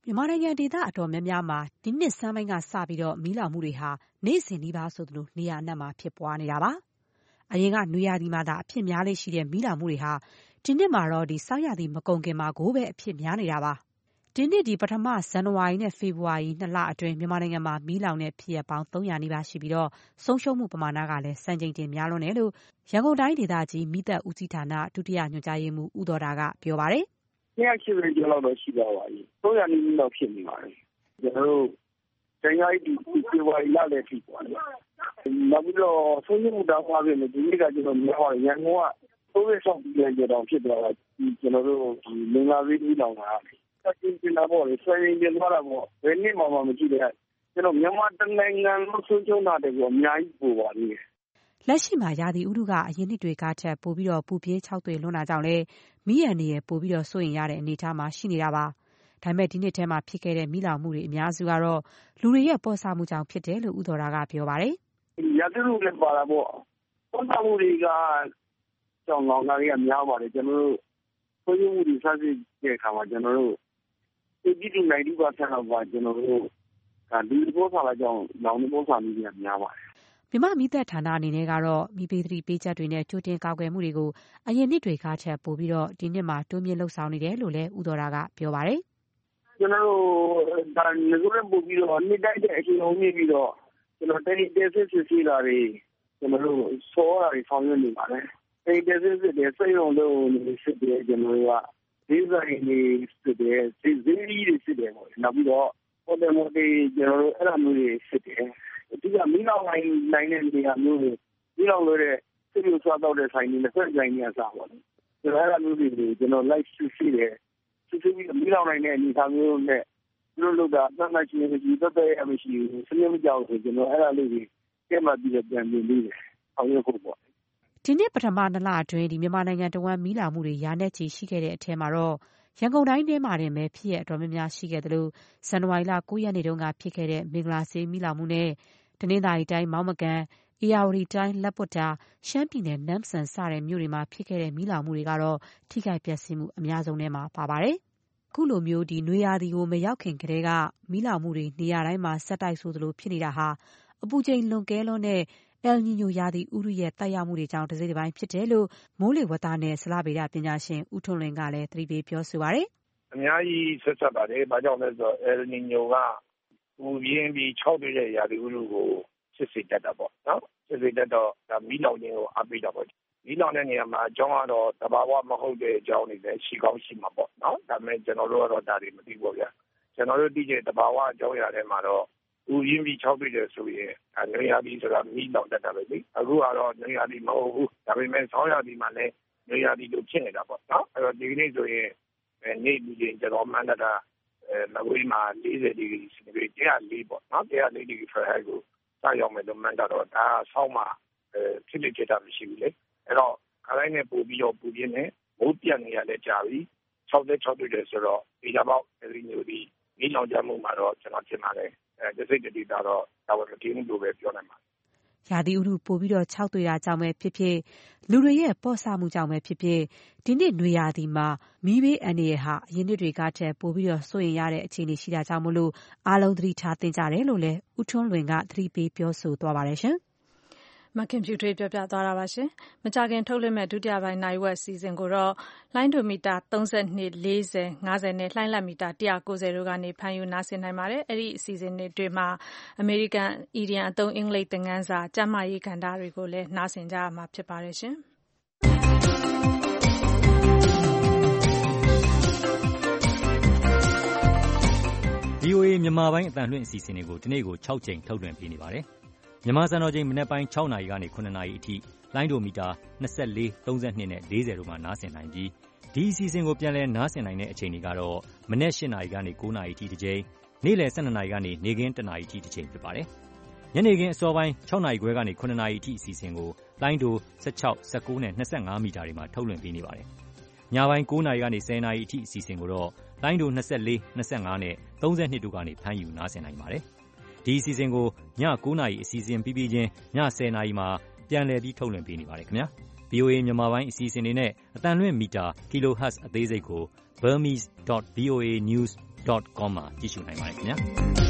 မြန်မာနိုင်ငံဒေသအတော်များများမှာဒီနှစ်ဆန်းပိုင်းကစပြီးမီးလောင်မှုတွေဟာနေ့စဉ်နီးပါးဆိုသလိုနေရာအနှံ့မှာဖြစ်ပွားနေတာပါ။အရင်ကနွေရာသီမှာသာအဖြစ်များလေးရှိတဲ့မီးလောင်မှုတွေဟာဒီနှစ်မှာတော့ဆောင်းရာသီမကုန်ခင်မှာကိုပဲအဖြစ်များနေတာပါ။ဒီနှစ်ပထမဇန်နဝါရီနဲ့ဖေဖော်ဝါရီ2လအတွင်းမြန်မာနိုင်ငံမှာမီးလောင်တဲ့ဖြစ်ရပ်ပေါင်း300နီးပါးရှိပြီးဆုံးရှုံးမှုပမာဏကလည်းစံချိန်တင်များလွန်းတယ်လို့ရန်ကုန်တိုင်းဒေသကြီးမီးသတ်ဦးစီးဌာနဒုတိယညွှန်ကြားရေးမှူးဦးသောတာကပြောပါတယ် 280ကျော်လောက်တော့ရှိပါပါပြီ300နီးနီးလောက်ဖြစ်နေပါတယ်ကျွန်တော်တို့ဇန်နဝါရီဖေဖော်ဝါရီလလည်းဖြစ်သွားတယ်နောက်ပြီးတော့ဆုံးရှုံးမှုတောင်းပါပြီဒီနေ့ကကျွန်တော်များပါတယ်ရန်ကုန်က36ပြည်နယ်ကျော်တောင်ဖြစ်သွားတာကျွန်တော်တို့ဒီမင်္ဂလာဝီးကြီးလောင်တာတက်ကျင်းလာပေါ့လေဆွေးရင်းသွားတာပေါ့ဘယ်နှစ်မှမကြည့်တဲ့ကျွန်တော်မြန်မာတနိုင်ငံလုံးဆုံးရှုံးတာတွေကိုအများကြီးပို့ပါလိမ့်မယ်လက်ရှိမှာရာသီဥတုကအရင်နှစ်တွေကထက်ပိုပြီးပူပြင်းခြောက်သွေ့လွန်းတာကြောင့်လည်းမီးရန်တွေပိုပြီးစိုးရိမ်ရတဲ့အနေအထားမှာရှိနေတာပါ။ဒါပေမဲ့ဒီနှစ်ထဲမှာဖြစ်ခဲ့တဲ့မီးလောင်မှုတွေအများစုကတော့လူတွေရဲ့ပေါ့ဆမှုကြောင့်ဖြစ်တယ်လို့ဦးသောတာကပြောပါတယ်။ရာသီဥတုလည်းပါတာပေါ့။ပေါ့ဆမှုတွေကကြောင့်လောင်တာတွေကများပါတယ်ကျွန်တော်တို့ဆုံးရှုံးမှုတွေစသဖြင့်အခါမှာကျွန်တော်တို့80-90%လောက်ပါကျွန်တော်တို့ဒီပေါ့ဆလာကြောင့်လောင်နေပေါ့ဆမှုတွေများပါတယ်မြန်မာမီးသတ်ဌာနအနေနဲ့ကတော့မီးပေးသတိပေးချက်တွေနဲ့ကြိုတင်ကာကွယ်မှုတွေကိုအရင်နှစ်တွေကထက်ပိုပြီးဒီနှစ်မှာတိုးမြင့်လှုပ်ဆောင်နေတယ်လို့လည်းဦးသောတာကပြောပါတယ်။ကျွန်တော်တို့ဒါငွေရပို့ပြီးတော့နှစ်တိုင်းတဲ့အချိန်လုံးမြင့်ပြီးတော့ကျွန်တော်တိုင်းဒေသစစ်စီလာတွေကျွန်တော်တို့စောတာတွေဆောင်ရွက်နေပါတယ်။တိုင်းဒေသစစ်တွေစိတ်လုံးလုံးစစ်တယ်ကျွန်တော်တို့ကဒီဇိုင်းတွေစစ်တယ်စီးရီးတွေစစ်တယ်ပေါ့။နောက်ပြီးတော့ဟိုတယ်မိုတေကျွန်တော်တို့အဲ့လိုမျိုးတွေစစ်တယ်။ဒီကမီးလောင်နိုင်တဲ့နေရာမျိုးတွေမီးလောင်လို့တဲ့စိတ်လို့စားတော့တဲ့ဆိုင်တွေနဲ့ဆက်ဆိုင်နေရစားပါဘူး။ကျွန်တော်အဲ့လိုမျိုးတွေကျွန်တော် live စစ်တယ်။စစ်ပြီးမီးလောင်နိုင်တဲ့အနေအထားမျိုးနဲ့သူတို့လုပ်တာအမှန်ချင်းကြီးတော့တဲ့မရှိဘူး။စနေမကြောက်ဆိုကျွန်တော်အဲ့လိုလေးကြီးကျမှပြီးတော့ပြန်ပြီးနေတယ်။အောင်ရဖို့ပေါ့။ဒီနှစ်ပထမ2လအတွင်းမြန်မာနိုင်ငံတဝန်းမီးလောင်မှုတွေရာနဲ့ချီရှိခဲ့တဲ့အထက်မှာတော့ရန်ကုန်တိုင်းထဲမှာတင်ပဲဖြစ်ရအတော်များများရှိခဲ့တယ်လို့ဇန်နဝါရီလ9ရက်နေ့တုန်းကဖြစ်ခဲ့တဲ့မင်္ဂလာဆေးမီးလောင်မှုနဲ့တနင်္သာရီတိုင်းမောင်းမကန်၊ဧရာဝတီတိုင်းလက်ပွတ်တာ၊ရှမ်းပြည်နယ်နမ့်ဆန်စတဲ့မြို့တွေမှာဖြစ်ခဲ့တဲ့မီးလောင်မှုတွေကတော့ထိခိုက်ပျက်စီးမှုအများဆုံးထဲမှာပါပါတယ်။အခုလိုမျိုးနွေရာသီကိုမရောက်ခင်ကတည်းကမီးလောင်မှုတွေနေရာတိုင်းမှာဆက်တိုက်ဆိုသလိုဖြစ်နေတာဟာအပူချိန်လွန်ကဲလွန်းတဲ့El Niño ရာသီဥတုရဲ့သက်ရောက်မှုတွေကြောင့်တစိတ်တပိုင်းဖြစ်တယ်လို့မိုးလေဝသနဲ့ဇလဗေဒပညာရှင်ဦးထွန်းလွင်ကလည်းသတိပေးပြောဆိုပါတယ်။အများကြီးဆက်ဆက်ပါတယ်။ဘာကြောင့်လဲဆိုတော့ El Niño ကပူပြင်းပြီးခြောက်သွေ့တဲ့ရာသီဥတုကိုစစ်စေတတ်တာပေါ့နော်စစ်စေတတ်တော့ဒါမီးလောင်ခြင်းကိုအားပေးတာပေါ့မီးလောင်တဲ့နေရာမှာအကြောင်းကတော့တဘာဝမဟုတ်တဲ့အကြောင်းတွေလည်းရှိကောင်းရှိမှာပေါ့နော်ဒါပေမဲ့ကျွန်တော်တို့ကတော့ဒါတွေမသိဘူးဗျာကျွန်တော်တို့သိတဲ့တဘာဝအကြောင်းအရာတွေမှာတော့ဦးရင်းပြီးခြောက်ပြတယ်ဆိုရင်နွေရာသီဆိုတာမီးလောင်တတ်တာပဲလေအခုကတော့နွေရာသီမဟုတ်ဘူးဒါပေမဲ့ဆောင်းရာသီမှာလည်းနွေရာသီလိုဖြစ်နေတာပေါ့နော်အဲ့တော့ဒီနေ့ဆိုရင်နေ့ဒီချိန်ကျွန်တော်မှန်းတာမကွေးမှာ40ဒီဂရီစင်တီဂရိတ်104ပေါ့နော်104ဒီဂရီဖာရင်ဟိုက်ကိုစရောက်မယ်လို့မှန်းတာတော့ဒါဆောင်းမှာဖြစ်တာမရှိဘူးလေအဲ့တော့ခရိုင်းနဲ့ပို့ပြီးတော့ပူပြင်းနေမိုးပြတ်နေရလဲကြာပြီ66တွေ့တယ်ဆိုတော့ဒီကြပေါက်ဒီမျိုးဒီမိလောင်ကြမှုမှာတော့ကျွန်တော်ထင်ပါတယ်ဒီစိတ်တည်းတော့ဒါဝမကင်းလို့ပဲပြောနိုင်ပါတယ်ရာသီဥတုပိုပြီးခြောက်သွေ့တာကြောင့်ပဲဖြစ်ဖြစ်လူတွေရဲ့ပေါ့ဆမှုကြောင့်ပဲဖြစ်ဖြစ်ဒီနှစ်နွေရာသီမှာမီးဘေးအန္တရာယ်ဟာအရင်နှစ်တွေကထက်ပိုပြီးစိုးရိမ်ရတဲ့အခြေအနေရှိတာကြောင့်မို့လို့အားလုံးသတိထားသင့်ကြတယ်လို့လည်းဦးထွန်းလွင်ကသတိပေးပြောဆိုသွားပါတယ်ရှင်မခင်ဖြူထွေးပြောပြသွားတာပါရှင်။မကြခင်ထုတ်လွှင့်မဲ့ဒုတိယပိုင်းနိုင်ဝက်စီစဉ်ကိုတော့လိုင်းဒိုမီတာ32 40 50နဲ့လှိုင်းလက်မီတာ190တို့ကနေဖမ်းယူနားဆင်နိုင်ပါတယ်။အဲ့ဒီအစီအစဉ်တွေမှာအမေရိကန်အီဒီယံအသုံးအင်္ဂလိပ်သင်ခန်းစာကျန်းမာရေးကဏ္ဍတွေကိုလည်းနားဆင်ကြရမှာဖြစ်ပါတယ်ရှင်။ VOA မြန်မာပိုင်းအသံလွှင့်အစီအစဉ်တွေကိုဒီနေ့ကို6ကြိမ်ထုတ်လွှင့်ပေးနေပါတယ်။မြန်မာစံတော်ချိန်မနက်ပိုင်း6နာရီကနေ9နာရီအထိလိုင်းဒိုမီတာ24 32နဲ့40တို့မှာနားဆင်နိုင်ပြီးဒီအစီအစဉ်ကိုပြန်လည်နားဆင်နိုင်တဲ့အချိန်တွေကတော့မနက်8နာရီကနေ9နာရီအထိတစ်ကြိမ်နေ့လယ်12နာရီကနေနေ့ခင်း1နာရီအထိတစ်ကြိမ်ဖြစ်ပါတယ်။ညနေခင်းအစောပိုင်း6နာရီခွဲကနေ9နာရီအထိအစီအစဉ်ကိုလိုင်းဒို16 19နဲ့25မီတာတွေမှာထုတ်လွှင့်ပေးနေပါတယ်။ညပိုင်း9နာရီကနေ10နာရီအထိအစီအစဉ်ကိုတော့လိုင်းဒို24 25နဲ့32တို့ကနေဖမ်းယူနားဆင်နိုင်ပါတယ်။ဒီအစီအစဉ်ကိုည9နာရီအစီအစဉ်ပြီးချင်းည10နာရီမှာပြန်လည်ပြီးထုတ်လွှင့်ပေးနေပါတယ်ခင်ဗျာ။ VOA မြန်မာပိုင်းအစီအစဉ်တွေနဲ့အသံလွှင့်မီတာ kilohertz အသေးစိတ်ကို burmese.voanews sbs.com မှာကြည့်ရှုနိုင်ပါတယ်ခင်ဗျာ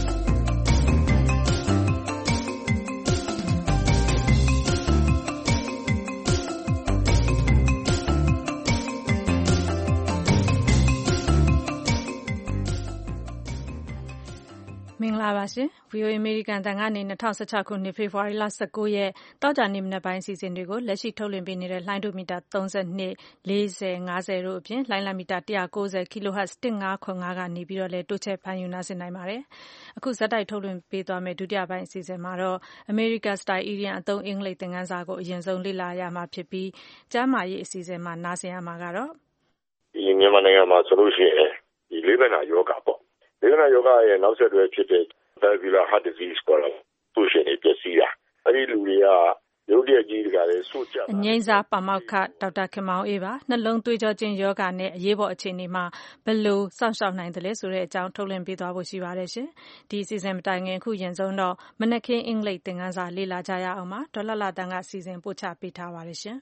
မင်္ဂလာပါရှင် VOA American တန်ကနေ2016ခုနှစ်ဖေဖော်ဝါရီလ19ရက်တောက်ကြနေ့မနက်ပိုင်းအစီအစဉ်တွေကိုလက်ရှိထုတ်လွှင့်ပေးနေတဲ့လိုင်းဒိုမီတာ32 40 50တို့အပြင်လိုင်းလမီတာ190 kHz 1505ကနေပြီးတော့လည်းတိုးချဲ့ဖမ်းယူနားဆင်နိုင်ပါတယ်။အခုဇက်တိုက်ထုတ်လွှင့်ပေးသွားမယ့်ဒုတိယပိုင်းအစီအစဉ်မှာတော့ America Style Indian အသုံးအင်္ဂလိပ်သင်ခန်းစာကိုအရင်ဆုံးလေ့လာရမှာဖြစ်ပြီးကျမ်းမာရေးအစီအစဉ်မှာနားဆင်ရမှာကတော့ဒီမြန်မာနိုင်ငံမှာဆိုလို့ရှိရင်ဒီလေးဘက်နာယောဂပေါ့လေကနာယောဂရဲ့နောက်ဆက်တွဲဖြစ်တဲ့ valvular heart disease ကိုသူ့ရှင်နေပြစီတာအဲ့ဒီလူတွေကရုပ်တရက်ကြီးတွေကလည်းဆို့ကြအငိမ့်စားပါမောက္ခဒေါက်တာခင်မောင်အေးပါနှလုံးသွေးကြောခြင်းယောဂနဲ့အရေးပေါ်အခြေအနေမှာဘယ်လိုစောင့်ရှောက်နိုင်သလဲဆိုတဲ့အကြောင်းထုတ်လွှင့်ပေးသွားဖို့ရှိပါတယ်ရှင်ဒီအစီအစဉ်မတိုင်ခင်အခုရင်ဆုံးတော့မနက်ခင်းအင်္ဂလိပ်သင်ခန်းစာလေ့လာကြရအောင်ပါဒေါ်လာတန်ကစီစဉ်ပို့ချပေးထားပါတယ်ရှင်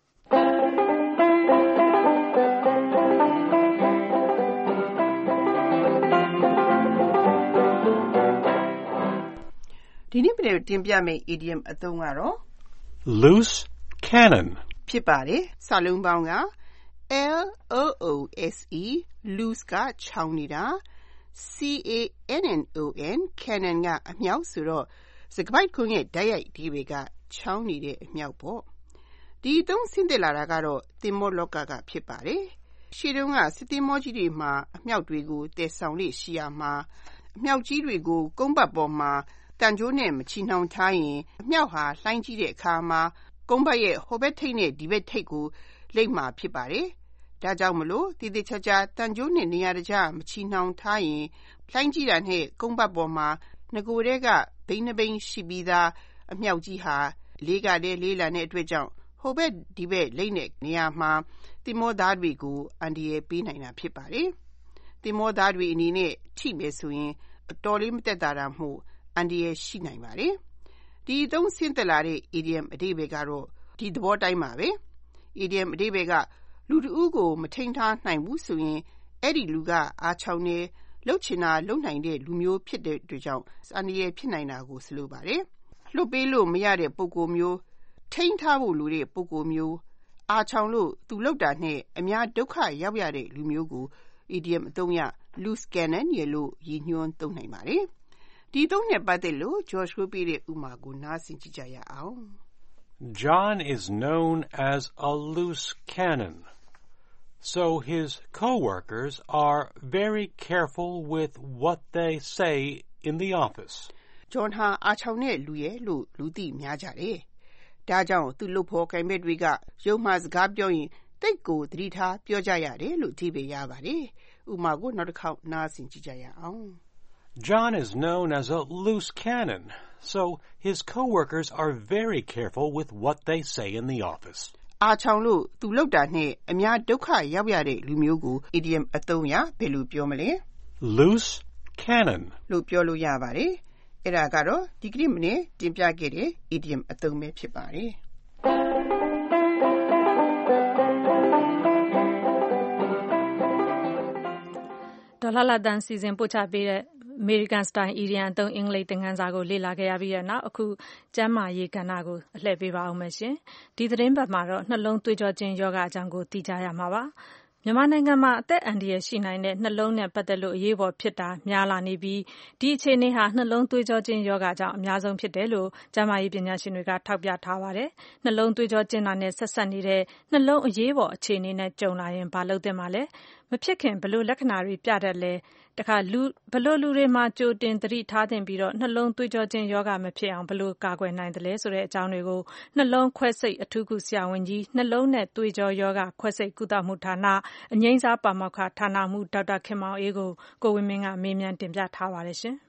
ဒီနေ့တင်ပြမယ့် idiom အသုံးကတော့ loose cannon ဖြစ်ပါတယ်စာလုံးပေါင်းက loose loose ကချောင်းနေတာ cannon cannon ကအမြောက်ဆိုတော့စကားပိုက်ခွန်းရဲ့တိုက်ရိုက်ဒီတွေကချောင်းနေတဲ့အမြောက်ပေါ့ဒီအသုံးဆင်းသက်လာတာကတော့သင်္ဘောလောကကဖြစ်ပါတယ်ရှေ့တုန်းကစစ်သင်္ဘောကြီးတွေမှာအမြောက်တွေကိုတည်ဆောင်လေ့ရှိရမှာအမြောက်ကြီးတွေကိုကုန်းပတ်ပေါ်မှာတန်ကြိုးနဲ့မချီနှောင်ထားရင်အမြောက်ဟာလှိုင်းကြီးတဲ့အခါမှာကုန်းပတ်ရဲ့ဟိုဘက်ထိပ်နဲ့ဒီဘက်ထိပ်ကိုလိမ့်မှာဖြစ်ပါတယ်။ဒါကြောင့်မလို့တည်တည်ချာချာတန်ကြိုးနဲ့နေရာတကျမချီနှောင်ထားရင်လှိုင်းကြီးတာနဲ့ကုန်းပတ်ပေါ်မှာငကိုယ်တည်းကဘိန်းနှဘိန်းရှိပြီးသားအမြောက်ကြီးဟာလေးကတည်းလေးလံတဲ့အတွက်ကြောင့်ဟိုဘက်ဒီဘက်လိမ့်တဲ့နေရာမှာသင်္ဘောသားတွေကိုအန္တရာယ်ပေးနိုင်တာဖြစ်ပါတယ်။သင်္ဘောသားတွေအနေနဲ့ထိမယ်ဆိုရင်အတော်လေးမသက်သာတာမို့အန္တရာယ်ရှိနိုင်ပါတယ်။ဒီအသုံးဆင်းသက်လာတဲ့ idiom အဓိပ္ပာယ်ကတော့ဒီသဘောတိုင်းပါပဲ။ idiom အဓိပ္ပာယ်ကလူတဦးကိုမထိန်းထားနိုင်ဘူးဆိုရင်အဲ့ဒီလူကအားချောင်းနေလှုပ်ချင်တာလှုပ်နိုင်တဲ့လူမျိုးဖြစ်တဲ့အတွက်ကြောင့်အန္တရာယ်ဖြစ်နိုင်တာကိုဆိုလိုပါတယ်။လှုပ်ပေးလို့မရတဲ့ပုဂ္ဂိုလ်မျိုးထိန်းထားဖို့လိုတဲ့ပုဂ္ဂိုလ်မျိုးအားချောင်းလို့သူလှုပ်တာနဲ့အများဒုက္ခရောက်ရတဲ့လူမျိုးကို idiom အသုံးရ loose cannon ရလို့ရည်ညွှန်းသုံးနိုင်ပါတယ်။ဒီသုံးနဲ့ပတ်သက်လို့ George ကိုပေးတဲ့ဥမာကိုနားဆင်ကြည့်ကြရအောင် John is known as a loose cannon, so his co-workers are very careful with what they say in the office. John ဟာအားချောင်းတဲ့လူရဲ့လို့လူသိများကြတယ်။ဒါကြောင့်သူ့လုပ်ဖော်ကိုင်ဘက်တွေကရုံမှစကားပြောရင်တိတ်ကိုသတိထားပြောကြရတယ်လို့အဓိပ္ပာယ်ရပါတယ်။ဥမာကိုနောက်တစ်ခေါက်နားဆင်ကြည့်ကြရအောင် John is known as a loose cannon, so his co-workers are very careful with what they say in the office. အားချောင်းလို့သူလုပ်တာနဲ့အများဒုက္ခရောက်ရတဲ့လူမျိုးကို idiom အသုံးရဘယ်လိုပြောမလဲ Loose cannon လို့ပြောလို့ရပါတယ်။အဲ့ဒါကတော့ဒီကနေ့မနေ့တင်ပြခဲ့တဲ့ idiom အသုံးပဲဖြစ်ပါတယ်။ဒေါ်လာတန်စီစဉ်ပို့ချပေးတဲ့ American Style Indian အသုံးအင်္ဂလိပ်သင်ခန်းစာကိုလေ့လာခဲ့ရပြီးတဲ့နောက်အခုကျမ်းမာရေးကဏ္ဍကိုအလှည့်ပေးပါအောင်မယ်ရှင်ဒီသတင်းပတ်မှာတော့နှလုံးသွေးကြောခြင်းယောဂအကြောင်းကိုသိကြရမှာပါမြန်မာနိုင်ငံမှာအသက်အန္တရာယ်ရှိနိုင်တဲ့နှလုံးနဲ့ပတ်သက်လို့အရေးပေါ်ဖြစ်တာများလာနေပြီးဒီအခြေအနေဟာနှလုံးသွေးကြောခြင်းယောဂကြောင့်အများဆုံးဖြစ်တယ်လို့ကျန်းမာရေးပညာရှင်တွေကထောက်ပြထားပါတယ်နှလုံးသွေးကြောခြင်းတာနဲ့ဆက်ဆက်နေတဲ့နှလုံးအရေးပေါ်အခြေအနေနဲ့ကြုံလာရင်ဘာလုပ်သင့်ပါလဲမဖြစ်ခင်ဘလို့လက္ခဏာတွေပြတတ်လဲတခါဘလို့လူတွေမှာကြိုတင်သတိထားသင့်ပြီးတော့နှလုံးသွေးကြောခြင်းယောဂမဖြစ်အောင်ဘလို့ကာကွယ်နိုင်တယ်လဲဆိုတဲ့အကြောင်းတွေကိုနှလုံးခွဲစိတ်အထူးကုဆရာဝန်ကြီးနှလုံးနဲ့သွေးကြောယောဂခွဲစိတ်ကုသမှုဌာနအငြိမ်းစားပါမောက္ခဌာနမှူးဒေါက်တာခင်မောင်အေးကိုကိုဝင်းမင်းကမေးမြန်းတင်ပြထားပါတယ်ရှင်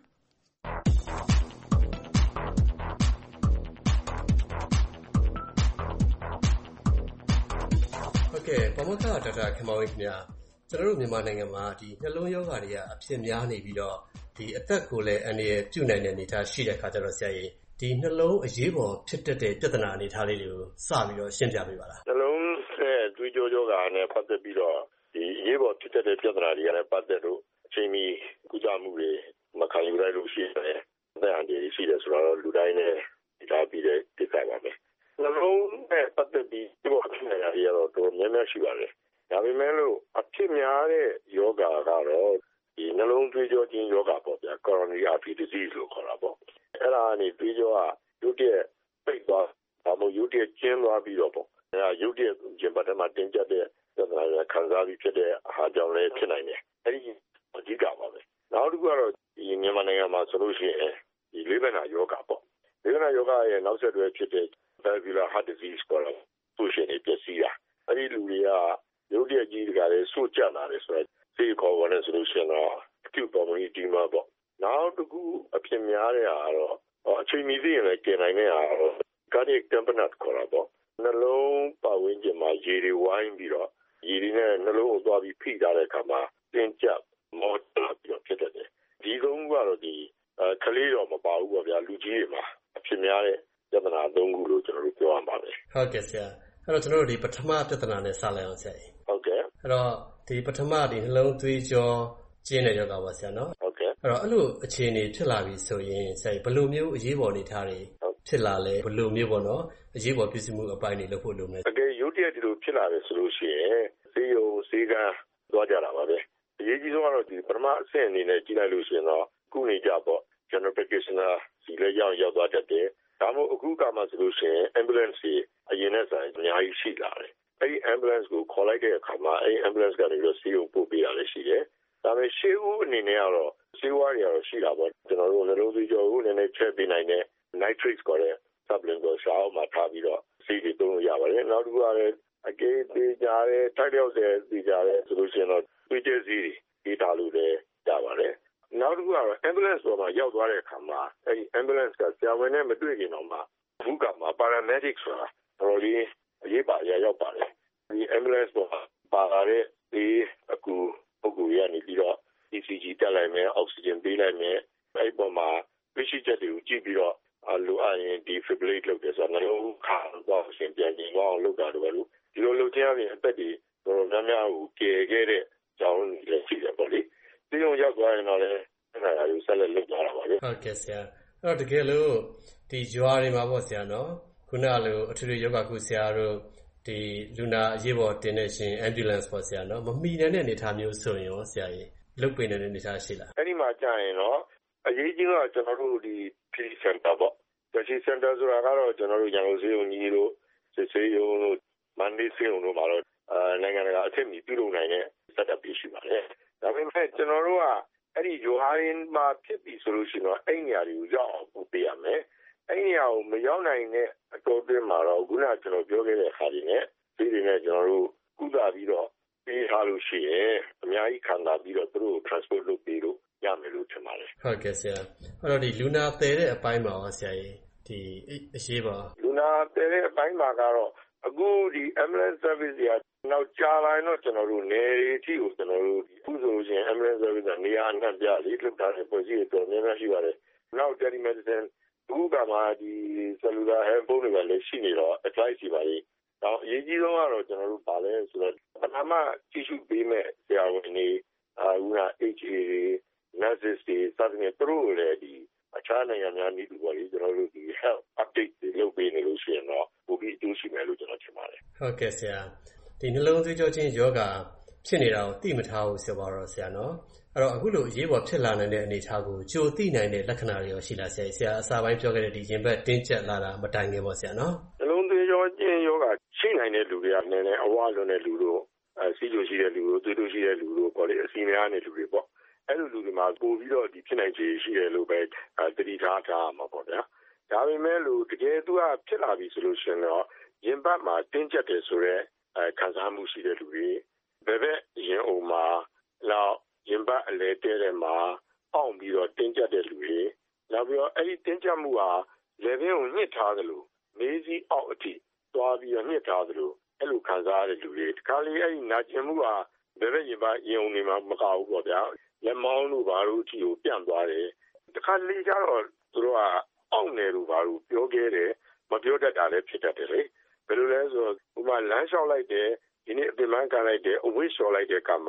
ဟုတ်ကဲ့ပါမောက္ခဒေါက်တာခင်မောင်အေးခင်ဗျာကျွန်တော်တို့မြန်မာနိုင်ငံမှာဒီနှလုံးရောဂါတွေကအဖြစ်များနေပြီးတော့ဒီအသက်ကိုလည်းအန္တရာယ်ပြုနိုင်တဲ့အနေအထားရှိတဲ့အခါကျတော့ဆရာကြီးဒီနှလုံးအရေးပေါ်ဖြစ်တတ်တဲ့ပြဿနာအနေအထားလေးတွေကိုစပြီးတော့ရှင်းပြပေးပါလားနှလုံးဆက်သွေးကြောယောဂါနဲ့ပတ်သက်ပြီးတော့ဒီအရေးပေါ်ဖြစ်တတ်တဲ့ပြဿနာတွေကလည်းပတ်သက်လို့ချိန်မီကုသမှုတွေမခံယူလိုက်လို့ရှိရင်အသက်အန္တရာယ်ရှိတယ်ဆိုတော့လူတိုင်းနဲ့ဒါပြီးတဲ့ကိစ္စပါပဲနှလုံးနဲ့ပတ်သက်ပြီးဒီလိုဖြစ်နေတာတွေကတော့တော်များများရှိပါတယ်ဒါပေမဲ့လို့အဖြစ်များတဲ့ယောဂကတော့ဒီနှလုံးသွေးကြောချင်းယောဂပေါ့ဗျာ coronary artery disease လို့ခေါ်တာပေါ့အဲ့ဒါကနေသွေးကြောကရုတ်တရက်ပိတ်သွားဒါမှမဟုတ်ရုတ်တရက်ကျဉ်းသွားပြီးတော့ပေါ့အဲ့ဒါရုတ်တရက်ကျဉ်းပတ်တယ်မှာတင်းကျပ်တဲ့ခံစားပြီးဖြစ်တဲ့အားကြောင့်လည်းဖြစ်နိုင်တယ်အဲ့ဒီအဓိကပါပဲနောက်တစ်ခုကတော့ဒီမြန်မာနိုင်ငံမှာဆိုလို့ရှိရင်ဒီလေးဘက်နာယောဂပေါ့လေးဘက်နာယောဂရဲ့နောက်ဆက်တွဲဖြစ်တဲ့ valvular heart disease ကိုပုရှင်နေပြစီတာအဲ့ဒီလူတွေကရုတ်တရက်ကြီးတကလည်းဆိုးကြလာတယ်ဆိုတော့ဆေးခေါ်ဝင်ဆိုလို့ရှိရင်တော့ acute pulmonary edema ပေါ့နောက်တစ်ခုအဖြစ်များတဲ့ဟာတော့အချိန်မီသိရင်လည်းကျင်နိုင်တဲ့ဟာတော့ cardiac tamponade ခေါ်တာပေါ့နှလုံးပတ်ဝန်းကျင်မှာရေတွေဝိုင်းပြီးတော့ရေတွေနဲ့နှလုံးကိုသွားပြီးဖိထားတဲ့အခါမှာတင်းကျပ်မောတာပြီးတော့ဖြစ်တတ်တယ်ဒီသုံးခုကတော့ဒီကလေးတော့မပါဘူးပေါ့ဗျာလူကြီးတွေမှာအဖြစ်များတဲ့ပြဿနာသုံးခုလို့ကျွန်တော်တို့ပြောရမှာပဲဟုတ်ကဲ့ဆရာအဲ့တော့ကျွန်တော်တို့ဒီပထမပြဿနာနဲ့စလိုက်အောင်ဆရာဟုတ်ကဲ့အဲ့တော့ဒီပထမဒီနှလုံးသွေးကြောကျင်းတဲ့ယောဂပါဆရာနော်ဟုတ်ကဲ့အဲ့တော့အဲ့လိုအခြေအနေဖြစ်လာပြီဆိုရင်ဆရာဘယ်လိုမျိုးအရေးပေါ်နေထားတွေဖြစ်လာလဲဘယ်လိုမျိုးပေါ့နော်အရေးပေါ်ပြုစုမှုအပိုင်းတွေလုပ်ဖို့လိုမယ်အကယ်ရုတ်တရက်ဒီလိုဖြစ်လာတယ်ဆိုလို့ရှိရင်ဆေးရုံဆေးကန်းသွားကြတာပါပဲအရေးကြီးဆုံးကတော့ဒီပထမအဆင့်အနေနဲ့ကြီးလိုက်လို့ရှိရင်တော့ကုနေကြပေါ့ general practitioner စီလည်းရောက်သွားတတ်တယ်ဒါမှမဟုတ်အခုကမှဆိုလို့ရှိရင် ambulance တွေအရင်နဲ့ဆိုင်အများကြီးရှိလာတယ်အဲ့ဒီ ambulance ကိုခေါ်လိုက်တဲ့အခါမှာအဲ့ဒီ ambulance ကနေပြီးတော့ဆေးရုံပို့ပေးရလည်းရှိတယ်ဒါပေမဲ့ရှေးဦးအနေနဲ့ကတော့ဆေးဝါးတွေကတော့ရှိတာပေါ့ကျွန်တော်တို့နှလုံးသွေးကြောကိုနည်းနည်းချက်ပေးနိုင်တဲ့ nitrates ခေါ်တဲ့ supplement ကိုရှားအောင်မှထားပြီးတော့ဆေးတွေသုံးလို့ရပါတယ်နောက်တစ်ခုကလည်းအကယ်သေးကြတဲ့ထိုက်ရောက်တဲ့သေးကြတဲ့ဆိုလို့ရှိရင်တော့သွေးကြဲဆေးတွေပေးထားလို့လည်းရပါတယ်နောက်တစ်ခုကတော့ ambulance ပေါ်မှာရောက်သွားတဲ့အခါမှာအဲဒီ ambulance ကဆရာဝန်နဲ့မတွေ့ခင်တော့မှအခုကမှ paramedic ဆိုတာတော်လေးအရေးပါရရောက်ပါတယ်ဒီ ambulance ပေါ်မှာပါလာတဲ့ဒီအခုပုဂ္ဂိုလ်ရနေပြီးတော့ ECG တက်လိုက်မယ်အောက်ဆီဂျင်ပေးလိုက်မယ်အဲဒီပေါ်မှာပြရှိချက်တွေကိုကြည့်ပြီးတော့လိုအပ်ရင် defibrillate လုပ်တယ်ဆိုတော့နှလုံးခါတော့အရှင်ပြန်ပြင်သွားအောင်လုပ်တာတော့လို့ဒီလိုလုပ်ခြင်းအပြင်အသက်တွေတော်တော်များများကိုကယ်ခဲ့တဲ့အကြောင်းလည်းရှိတယ်ပေါ့လေဒီလိုရောက်သွားရင်တော့လည်းအဲ့ဒါကိုဆက်လက်လုပ်ကြတာပါလေဟုတ်ကဲ့ဆရာအဲ့တော့တကယ်လို့ဒီရွာတွေမှာပေါ့ဆရာနော်ခုနလိုအထူးထူးယောဂကုဆရာတို့ဒီလူနာအရေးပေါ်တင်တဲ့ရှင် ambulance ပေါ့ဆရာနော်မမီတဲ့အနေထားမျိုးဆိုရင်ရောဆရာကြီးလုပ်ပေးနေတဲ့အနေထားရှိလားအဲ့ဒီမှာကြာရင်တော့အရေးကြီးတော့ကျွန်တော်တို့ဒီ PD center ပေါ့ PD center ဆိုတာကတော့ကျွန်တော်တို့ရန်ကုန်ဆေးရုံကြီးတို့စစ်ဆေးရုံတို့မန္တလေးဆေးရုံတို့မှာတော့နိုင်ငံတကာအထက်မီပြုလုပ်နိုင်တဲ့ setup ရှိပါတယ်ဒါပေမဲ့ကျွန်တော်တို့ကအဲ့ဒီဂျိုဟာရင်းမှာဖြစ်ပြီဆိုလို့ရှိရင်တော့အဲ့နေရာတွေကိုရောက်အောင်ပို့ပေးရမယ်အဲ့နေရာကိုမရောက်နိုင်တဲ့အတော်အတွင်းမှာတော့ခုနကကျွန်တော်ပြောခဲ့တဲ့အခါတွေနဲ့ဒီတွေနဲ့ကျွန်တော်တို့ကုသပြီးတော့ပေးထားလို့ရှိရင်အများကြီးခံစားပြီးတော့သူတို့ transport လုပ်ပြီးတော့ရမယ်လို့ထင်ပါတယ်ဟုတ်ကဲ့ဆရာအဲ့တော့ဒီလူနာတည်တဲ့အပိုင်းမှာဆရာကြီးဒီအရေးပါလူနာတည်တဲ့အပိုင်းမှာကတော့အခုဒီ ambulance service တွေကနောက်ကြာလာရင်တော့ကျွန်တော်တို့နေရီအထိကိုကျွန်တော်တို့အခုဆိုလို့ရှိရင် ambulance service ကနေရာအနှံ့ပြလေးလုပ်ထားတဲ့ပုံစံတွေတော်များများရှိပါတယ်နောက် telemedicine အခုကမှဒီ cellular health ဖုန်းတွေလည်းရှိနေတော့ advice ရှိပါလိမ့်တော့အရေးကြီးဆုံးကတော့ကျွန်တော်တို့ပါလဲဆိုတော့ပထမကြည့်ရှုပေးမဲ့ဆရာဝန်တွေအခုက HA တွေ nurses တွေစသဖြင့်သူတို့လည်းဒီအခြားနိုင်ငံများနည်းတူပေါ့လေကျွန်တော်တို့ဒီ health update တွေလုပ်ပေးနေလို့ရှိရင်တော့ပိုပြီးအကျိုးရှိမယ်လို့ကျွန်တော်ထင်ပါတယ်ဟုတ်ကဲ့ဆရာဒီနှလုံးသွေးကြောချင်းယောဂဖြစ်နေတာကိုသိမထားဘူးဆိုပါတော့ဆရာနော်အဲ့တော့အခုလိုအရေးပေါ်ဖြစ်လာနိုင်တဲ့အနေအထားကိုကြိုသိနိုင်တဲ့လက္ခဏာတွေရောရှိလားဆရာအစပိုင်းပြောခဲ့တဲ့ဒီရင်ဘတ်တင်းကျပ်လာတာမတိုင်ခင်ပေါ့ဆရာနော်နှလုံးသွေးကြောချင်းယောဂရှိနိုင်တဲ့လူတွေကနည်းနည်းအဝလွန်တဲ့လူတို့စီးကျိုရှိတဲ့လူတို့သွေးတိုးရှိတဲ့လူတို့ပေါ့လေအစီများတဲ့လူတွေပေါ့အဲ့လိုလူတွေမှာပို့ပြီးတော့ဒီဖြစ်နိုင်ခြေရှိတယ်လို့ပဲသတိထားမှာပေါ့ဗျာဒါပေမဲ့လို့တကယ်သူကဖြစ်လာပြီဆိုလို့ရှိရင်တော့ရင်ဘတ်မှာတင်းကျပ်တယ်ဆိုတော့ခံစားမှုရှိတဲ့လူတွေဘယ်ဘက်ရင်အုံမှာနောက်ရင်ဘတ်အလဲတဲတဲ့မှာပေါင်ပြီးတော့တင်းကျပ်တဲ့လူတွေနောက်ပြီးတော့အဲ့ဒီတင်းကျပ်မှုဟာလေဘင်းကိုညှစ်ထားသလိုမေးစည်းအောက်အထိသွားပြီးတော့ညှစ်ထားသလိုအဲ့လိုခံစားရတဲ့လူတွေတခါလေအဲ့ဒီနာကျင်မှုဟာဘယ်ဘက်ရင်ဘတ်ရင်အုံတွေမှာမကဘူးပေါ့ဗျာလက်မောင်းတို့ဘာလို့အထိကိုပြန့်သွားတယ်တခါလေကျတော့သူတို့ကအောက်နယ်တို့ဘာလို့ပြောခဲ့တယ်မပြောတတ်တာလည်းဖြစ်တတ်တယ်လေဘယ်လိုလဲဆိုတော့ဥပမာလမ်းလျှောက်လိုက်တယ်ဒီနေ့အပင်ပန်းခံလိုက်တယ်အဝိရှော်လိုက်တဲ့ကံမှာရ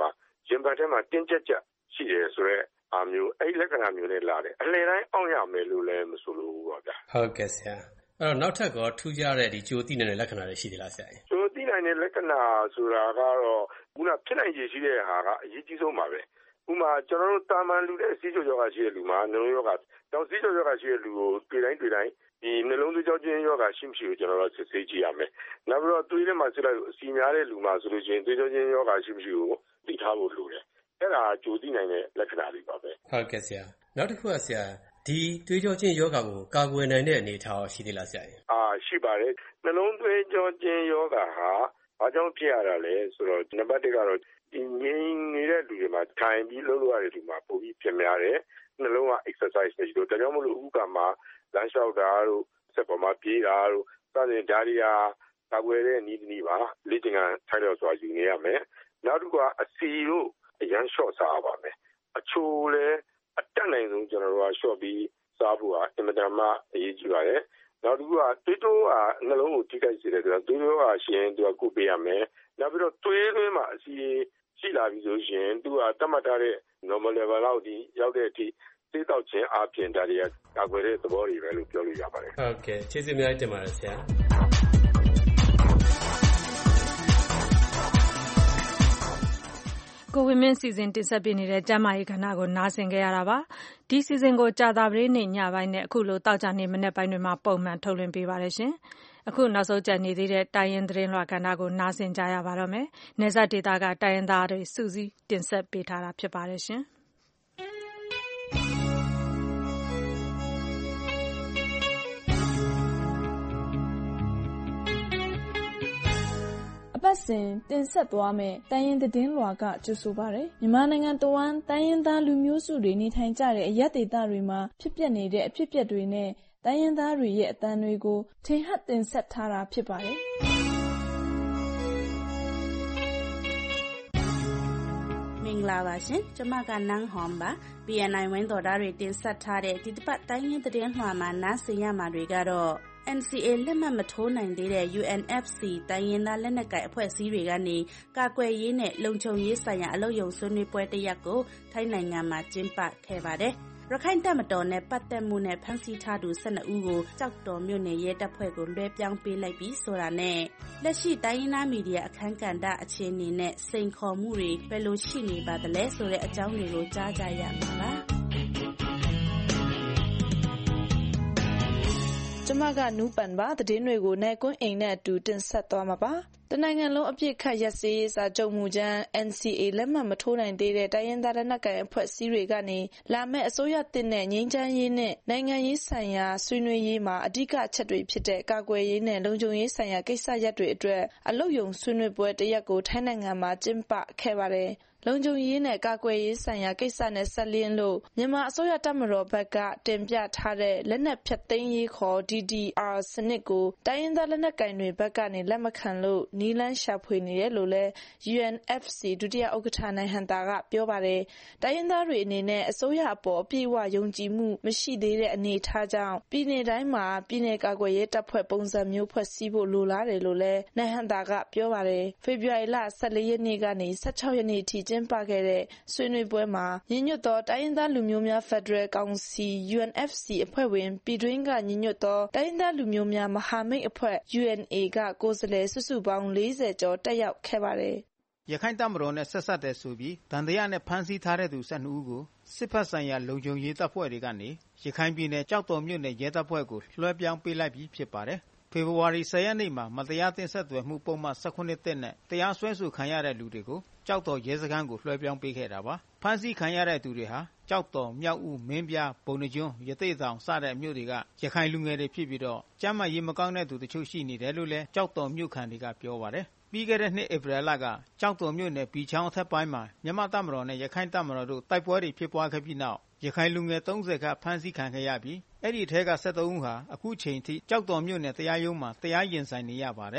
ရင်ဘတ်ထဲမှာတင်းကျပ်ကျပ်ရှိတယ်ဆိုတော့အားမျိုးအဲ့လက္ခဏာမျိုးနဲ့လာတယ်အလှည့်တိုင်းအောင့်ရမယ်လို့လည်းမဆိုလို့ဘူးပါဗျာဟုတ်ကဲ့ဆရာအဲ့တော့နောက်ထပ်ကောထူးခြားတဲ့ဒီကြိုသိနိုင်တဲ့လက္ခဏာတွေရှိသေးလားဆရာကြိုသိနိုင်တဲ့လက္ခဏာဆိုတာကတော့ခုနဖြစ်နိုင်ခြေရှိတဲ့ဟာကအရေးကြီးဆုံးပါပဲဥပမာကျွန်တော်တို့တာမန်လူတဲ့စီးချိုယောဂရှိတဲ့လူမှာနှလုံးယောဂတောင်စီးချိုယောဂရှိတဲ့လူကိုတွေ့တိုင်းဒီနှလုံးသွေးကြောချင်းယောဂရှိမရှိကိုကျွန်တော်တို့စစ်ဆေးကြည့်ရမယ်နောက်ပြီးတော့သွေးထဲမှာစစ်လိုက်အစီများတဲ့လူမှာဆိုလို့ရှိရင်သွေးကြောချင်းယောဂရှိမရှိကိုသိထားဖို့လိုတယ်အဲ့ဒါကြိုသိနိုင်တဲ့လက္ခဏာတွေပါပဲဟုတ်ကဲ့ဆရာနောက်တစ်ခုကဆရာဒီသွေးကြောချင်းယောဂကိုကာကွယ်နိုင်တဲ့အနေအထားရှိသေးလားဆရာရှိပါတယ်နှလုံးသွေးကြောချင်းယောဂဟာဘာကြောင့်ဖြစ်ရတာလဲဆိုတော့နံပါတ်1ကတော့ဒီငြိမ်နေတဲ့လူတွေမှာထိုင်ပြီးလှုပ်လို့ရတဲ့လူမှာပိုပြီးဖြစ်များတယ်နှလုံးက exercise မရှိတော့ဒါကြောင့်မလို့ဥက္ကမှာလမ်းလျှောက်တာတို့စက်ပေါ်မှာပြေးတာတို့စသဖြင့်ဒါတွေဟာကာကွယ်တဲ့နည်းပါလေ့ကျင့်ခန်းထိုင်တော့ဆိုတာယူနေရမယ်နောက်တစ်ခုကအစီတို့အရန်လျှော့စားပါမယ်အချိုလည်းအတက်နိုင်ဆုံးကျွန်တော်တို့ကလျှော့ပြီးစားဖို့ဟာအင်မတန်မှအရေးကြီးပါတယ်နောက်တစ်ခုကသွေးတိုးကနှလုံးကိုထိခိုက်စေတယ်ဆိုတော့သွေးတိုးကရှင်သူကကုပေးရမယ်နောက်ပြီးတော့သွေးသွင်းမှာအစီရှိလာပြီဆိုရင်သူကတတ်မှတ်ထားတဲ့ normal level လောက်ဒီရောက်တဲ့အထိသိတော့ခြင်းအပြင်ဒါတွေကကာကွယ်တဲ့သဘောတွေပဲလို့ပြောလို့ရပါတယ်ဟုတ်ကဲ့ကျေးဇူးများတင်ပါတယ်ဆရာကိုဝင်းမင်းစီစဉ်တင်ဆက်ပေးနေတဲ့ကျမ်းမာရေးကဏ္ဍကိုနားဆင်ကြရတာပါဒီစီစဉ်ကိုကြာသပတေးနေ့ညပိုင်းနဲ့အခုလိုတောက်ကြနေမနေ့ပိုင်းတွေမှာပုံမှန်ထုတ်လွှင့်ပေးပါတယ်ရှင်အခုနောက်ဆုံးကြံနေသေးတဲ့တိုင်းရင်းသတင်းလွှာကဏ္ဍကိုနားဆင်ကြရပါတော့မယ်နယ်စပ်ဒေသကတိုင်းရင်းသားတွေစုစည်းတင်ဆက်ပေးထားတာဖြစ်ပါတယ်ရှင်အပတ်စဉ်တင်ဆက်သွားမယ့်တိုင်းရင်းသတင်းလွှာကကြိုဆိုပါရယ်မြန်မာနိုင်ငံတဝန်းတိုင်းရင်းသားလူမျိုးစုတွေနေထိုင်ကြတဲ့အရပ်ဒေသတွေမှာဖြစ်ပျက်နေတဲ့အဖြစ်အပျက်တွေနဲ့တိုင်းရင်းသားတွေရဲ့အသံတွေကိုထင်ဟပ်တင်ဆက်ထားတာဖြစ်ပါတယ်မင်္ဂလာပါရှင်ကျမကနန်းဟွန်ပါ BNI ဝင်းတော်သားတွေတင်ဆက်ထားတဲ့ဒီတစ်ပတ်တိုင်းရင်းသတင်းလွှာမှာနားဆင်ရမှာတွေကတော့ NCA လက်မှတ်မထိုးနိုင်သေးတဲ့ UNFC တိုင်းရင်းသားလက်နက်ကိုင်အဖွဲ့အစည်းတွေကနေကာကွယ်ရေးနဲ့လုံခြုံရေးဆိုင်ရာအလုပ်ရုံဆွေးနွေးပွဲတစ်ရပ်ကိုထိုင်းနိုင်ငံမှာကျင်းပခဲ့ပါတယ်။ရခိုင်တပ်မတော်နဲ့ပတ်သက်မှုနဲ့ဖမ်းဆီးထားသူ12ဦးကိုကြောက်တော်မြို့နယ်ရဲတပ်ဖွဲ့ကိုလွှဲပြောင်းပေးလိုက်ပြီးဆိုတာနဲ့လက်ရှိတိုင်းရင်းသားမီဒီယာအခမ်းကဏ္ဍအခြေအနေနဲ့စိန်ခေါ်မှုတွေဘယ်လိုရှိနေပါသလဲဆိုတဲ့အကြောင်းတွေကိုကြားကြရမှာပါ။ကျမကနူးပန်ပါသတင်းတွေကိုနိုင်ကွန်းအိမ်နဲ့အတူတင်ဆက်သွားမှာပါတနိုင်ငံလုံးအပြစ်ခတ်ရက်စေးစာချုပ်မှုချမ်း NCA လက်မှတ်မထိုးနိုင်သေးတဲ့တိုင်းရင်းသားလက်နက်ကိုင်အဖွဲ့အစည်းတွေကနေလာမယ့်အစိုးရတစ်နဲ့ငြိမ်းချမ်းရေးနဲ့နိုင်ငံရေးဆိုင်ရာဆွေးနွေးရေးမှာအဓိကအချက်တွေဖြစ်တဲ့ကာကွယ်ရေးနဲ့လုံခြုံရေးဆိုင်ရာကိစ္စရပ်တွေအတွက်အလုပ်ရုံဆွေးနွေးပွဲတစ်ရပ်ကိုထိုင်းနိုင်ငံမှာကျင်းပခဲ့ပါတယ်လုံခြုံရေးနဲ့ကာကွယ်ရေးဆိုင်ရာကိစ္စနဲ့ဆက်လျင်းလို့မြန်မာအစိုးရတပ်မတော်ဘက်ကတင်ပြထားတဲ့လက်နက်ဖြတ်သိမ်းရေးခေါ် DDR စနစ်ကိုတိုင်းရင်းသားလက်နက်ကိုင်တွေဘက်ကနေလက်မခံလို့နီလန်းရှာဖွေနေတယ်လို့လဲ UNFC ဒုတိယဥက္ကဋ္ဌနိုင်ဟန်တာကပြောပါတယ်တိုင်းရင်းသားတွေအနေနဲ့အစိုးရအပေါ်အပြည့်အဝယုံကြည်မှုမရှိသေးတဲ့အနေအထားကြောင့်ပြည်내တိုင်းမှာပြည်내ကာကွယ်ရေးတပ်ဖွဲ့ပုံစံမျိုးဖွဲ့စည်းဖို့လိုလားတယ်လို့လဲနိုင်ဟန်တာကပြောပါတယ်ဖေဖော်ဝါရီလ14ရက်နေ့ကနေ16ရက်နေ့ထိကျင်းပခဲ့တဲ့ဆွေးနွေးပွဲမှာညီညွတ်သောတိုင်းရင်းသားလူမျိုးများဖက်ဒရယ်ကောင်စီ UNFC အဖွဲ့ဝင်ပြည်တွင်းကညီညွတ်သောတိုင်းရင်းသားလူမျိုးများမဟာမိတ်အဖွဲ့ UNA ကကိုယ်စားလှယ်စုစုပေါင်း40ကျော်တက်ရောက်ခဲ့ပါတယ်ရခိုင်တပ်မတော်နဲ့ဆက်ဆက်တဲ့ဆိုပြီးဒဏ်တရားနဲ့ဖမ်းဆီးထားတဲ့သူ12ဦးကိုစစ်ဖက်ဆိုင်ရာလုံခြုံရေးတပ်ဖွဲ့တွေကနေရခိုင်ပြည်နယ်ကြောက်တော်မြို့နယ်ရဲတပ်ဖွဲ့ကိုလွှဲပြောင်းပေးလိုက်ပြီးဖြစ်ပါတယ်ဖေဖော်ဝါရီ10ရက်နေ့မှာမတရားတင်ဆက်သွယ်မှုပုံမှန်19တက်နဲ့တရားစွဲဆိုခံရတဲ့လူတွေကိုကြောက်တော်ရဲစခန်းကိုလွှဲပြောင်းပေးခဲ့တာပါဖမ်းဆီးခံရတဲ့သူတွေဟာကြောက်တော်မြောက်ဦးမင်းပြားဘုံနှကျွန်းရသေ့တောင်စတဲ့မြို့တွေကရခိုင်လူငယ်တွေဖြစ်ပြီးတော့ကျမ်းမာရေးမကောင်းတဲ့သူတချို့ရှိနေတယ်လို့လည်းကြောက်တော်မြို့ခံတွေကပြောပါတယ်ပြီးခဲ့တဲ့နှစ်ဧပြီလကကြောက်တော်မြို့နယ်ဘီချောင်းအထက်ပိုင်းမှာမြန်မာတပ်မတော်နဲ့ရခိုင်တပ်မတော်တို့တိုက်ပွဲတွေဖြစ်ပွားခဲ့ပြီးနောက်ရခိုင်လူငယ်30ခန့်ဖမ်းဆီးခံခဲ့ရပြီးအဲ့ဒီထဲက73ဦးဟာအခုချိန်ထိကြောက်တော်မြို့နယ်တရားရုံးမှာတရားရင်ဆိုင်နေရပါတယ်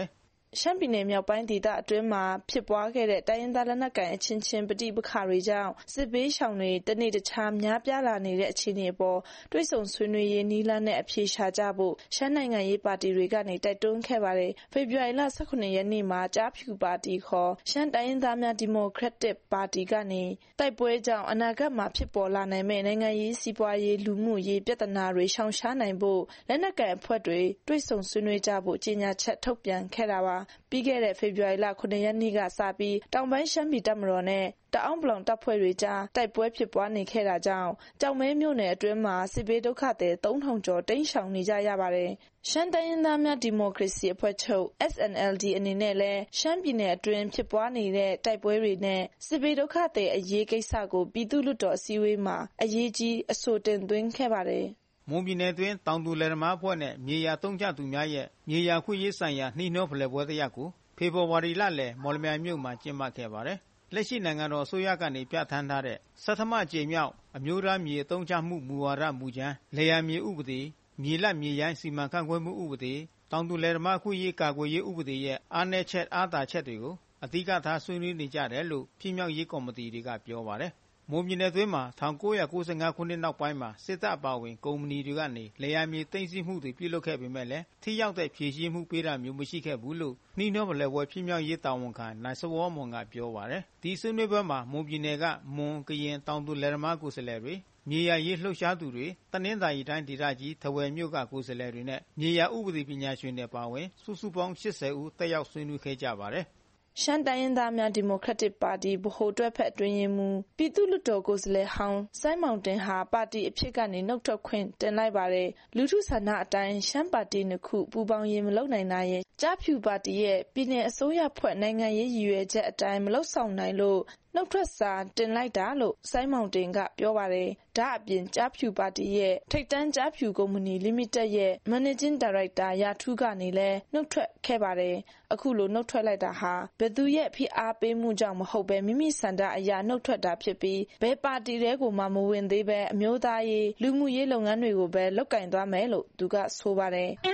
ရှမ်းပြည်နယ်မြောက်ပိုင်းဒေသအတွင်းမှာဖြစ်ပွားခဲ့တဲ့တိုင်းရင်းသားလက်နက်ကိုင်အချင်းချင်းပဋိပက္ခတွေကြောင့်စစ်ဘေးရှောင်တွေတနေ့တခြားများပြားလာနေတဲ့အခြေအနေအပေါ်တွေ့ဆုံဆွေးနွေးရေးနည်းလမ်းနဲ့အဖြေရှာကြဖို့ရှမ်းနိုင်ငံရေးပါတီတွေကနေတိုက်တွန်းခဲ့ပါတယ်။ဖေဖော်ဝါရီလ 18 ရက်နေ့မှာကြားဖြူပါတီခေါ်ရှမ်းတိုင်းရင်းသားများဒီမိုကရက်တစ်ပါတီကနေတိုက်ပွဲကြောင့်အနာဂတ်မှာဖြစ်ပေါ်လာနိုင်မယ့်နိုင်ငံရေးစီးပွားရေးလူမှုရေးပြဿနာတွေရှောင်ရှားနိုင်ဖို့လက်နက်ကိုင်အဖွဲ့တွေတွေ့ဆုံဆွေးနွေးကြဖို့ကြေညာချက်ထုတ်ပြန်ခဲ့တာပါ။ပြီးခဲ့တဲ့ဖေဖော်ဝါရီလ 9 ရက်နေ့ကစပြီးတောင်ပိုင်းရှမ်းပြည်တပ်မတော်နဲ့တအောင်းပလောင်တပ်ဖွဲ့တွေကြားတိုက်ပွဲဖြစ်ပွားနေခဲ့တာကြောင့်ကြောင်မဲမြို့နယ်အတွင်းမှာစစ်ဘေးဒုက္ခသည် 3,000 ကျော်တိမ်းရှောင်နေကြရပါတယ်။ရှမ်းတိုင်းရင်းသားများဒီမိုကရေစီအဖွဲ့ချုပ် SNLD အနေနဲ့လည်းရှမ်းပြည်နယ်အတွင်းဖြစ်ပွားနေတဲ့တိုက်ပွဲတွေနဲ့စစ်ဘေးဒုက္ခသည်အရေးကိစ္စကိုပြည်သူ့လွှတ်တော်အစည်းအဝေးမှာအရေးကြီးအဆိုတင်သွင်းခဲ့ပါတယ်။မွန်ပြည်နယ်တွင်တောင်သူလယ်သမားအဖွဲ့နဲ့မြေယာသုံးကြသူများရဲ့မြေယာခွင့်ရေးဆိုင်ရာနှီးနှောဖလှယ်ပွဲတရားကိုဖေဖော်ဝါရီလလယ်မော်လမြိုင်မြို့မှာကျင်းပခဲ့ပါတယ်။လက်ရှိနိုင်ငံတော်အစိုးရကနေပြဋ္ဌာန်းထားတဲ့ဆဌမကြိမ်မြောက်အမျိုးသားမြေအသုံးချမှုမူဝါဒမူကြမ်းလယ်ယာမြေဥပဒေမြေလတ်မြေရိုင်းစီမံခန့်ခွဲမှုဥပဒေတောင်သူလယ်သမားခွင့်ရေးကာကွယ်ရေးဥပဒေရဲ့အားနည်းချက်အားသာချက်တွေကိုအဓိကထားဆွေးနွေးနေကြတယ်လို့ပြည်မြောက်ရေးကော်မတီတွေကပြောပါတယ်။မွန်ပြည်နယ်တွင်းမှာ1995ခုနှစ်နောက်ပိုင်းမှာစစ်တပ်အပါအဝင်ကုမ္ပဏီတွေကနေလယ်ယာမြေသိမ်းဆည်းမှုတွေပြုလုပ်ခဲ့ပေမဲ့လည်းထိရောက်တဲ့ဖြေရှင်းမှုပေးတာမျိုးမရှိခဲ့ဘူးလို့နှီးနှောဖလှယ်ပွဲပြည်မြောက်ရေးတာဝန်ခံနိုင်စဝေါ်မွန်ကပြောပါတယ်။ဒီဆွေးနွေးပွဲမှာမွန်ပြည်နယ်ကမွန်ကရင်တောင်သူလယ်သမားကိုယ်စားလှယ်တွေမြေယာရေးလှုပ်ရှားသူတွေတနင်္သာရီတိုင်းဒေသကြီးထဝယ်မြို့ကကိုယ်စားလှယ်တွေနဲ့မြေယာဥပဒေပညာရှင်တွေပါဝင်စုစုပေါင်း80ဦးတက်ရောက်ဆွေးနွေးခဲ့ကြပါတယ်။ရှမ်းတိုင်းရင်းသားများဒီမိုကရက်တစ်ပါတီဗဟိုတွဲဖက်အတွင်းရေးမှူးပြည်သူ့လွှတ်တော်ကိုယ်စားလှယ်ဟောင်းစိုင်းမောင်တင်ဟာပါတီအဖြစ်ကနေနှုတ်ထွက်ခွင့်တင်လိုက်ပါတယ်။လူထုဆန္ဒအတိုင်းရှမ်းပါတီနှစ်ခုပူးပေါင်းရေးမလုပ်နိုင်တာရဲ့ကြားဖြူပါတီရဲ့ပြည်내အစိုးရဖွဲ့နိုင်ငံရေးရည်ရွယ်ချက်အတိုင်းမလုပ်ဆောင်နိုင်လို့နှုတ်ထွက်စာတင်လိုက်တာလို့စိုင်းမောင်တင်ကပြောပါတယ်။ဒါအပြင်ကြားဖြူပါတီရဲ့ထိပ်တန်းကြားဖြူကုမ္ပဏီလိမိတက်ရဲ့ Managing Director ရာထူးကနေလည်းနှုတ်ထွက်ခဲ့ပါတယ်။အခုလိုနှုတ်ထွက်လိုက်တာဟာဘယ်သူရဲ့ဖိအားပေးမှုကြောင့်မဟုတ်ဘဲမိမိဆန္ဒအရနှုတ်ထွက်တာဖြစ်ပြီးဘယ်ပါတီတဲကိုမှမဝင်သေးဘဲအမျိုးသားရေးလူမှုရေးလုပ်ငန်းတွေကိုပဲလုပ်ကင်သွားမယ်လို့သူကဆိုပါတယ်။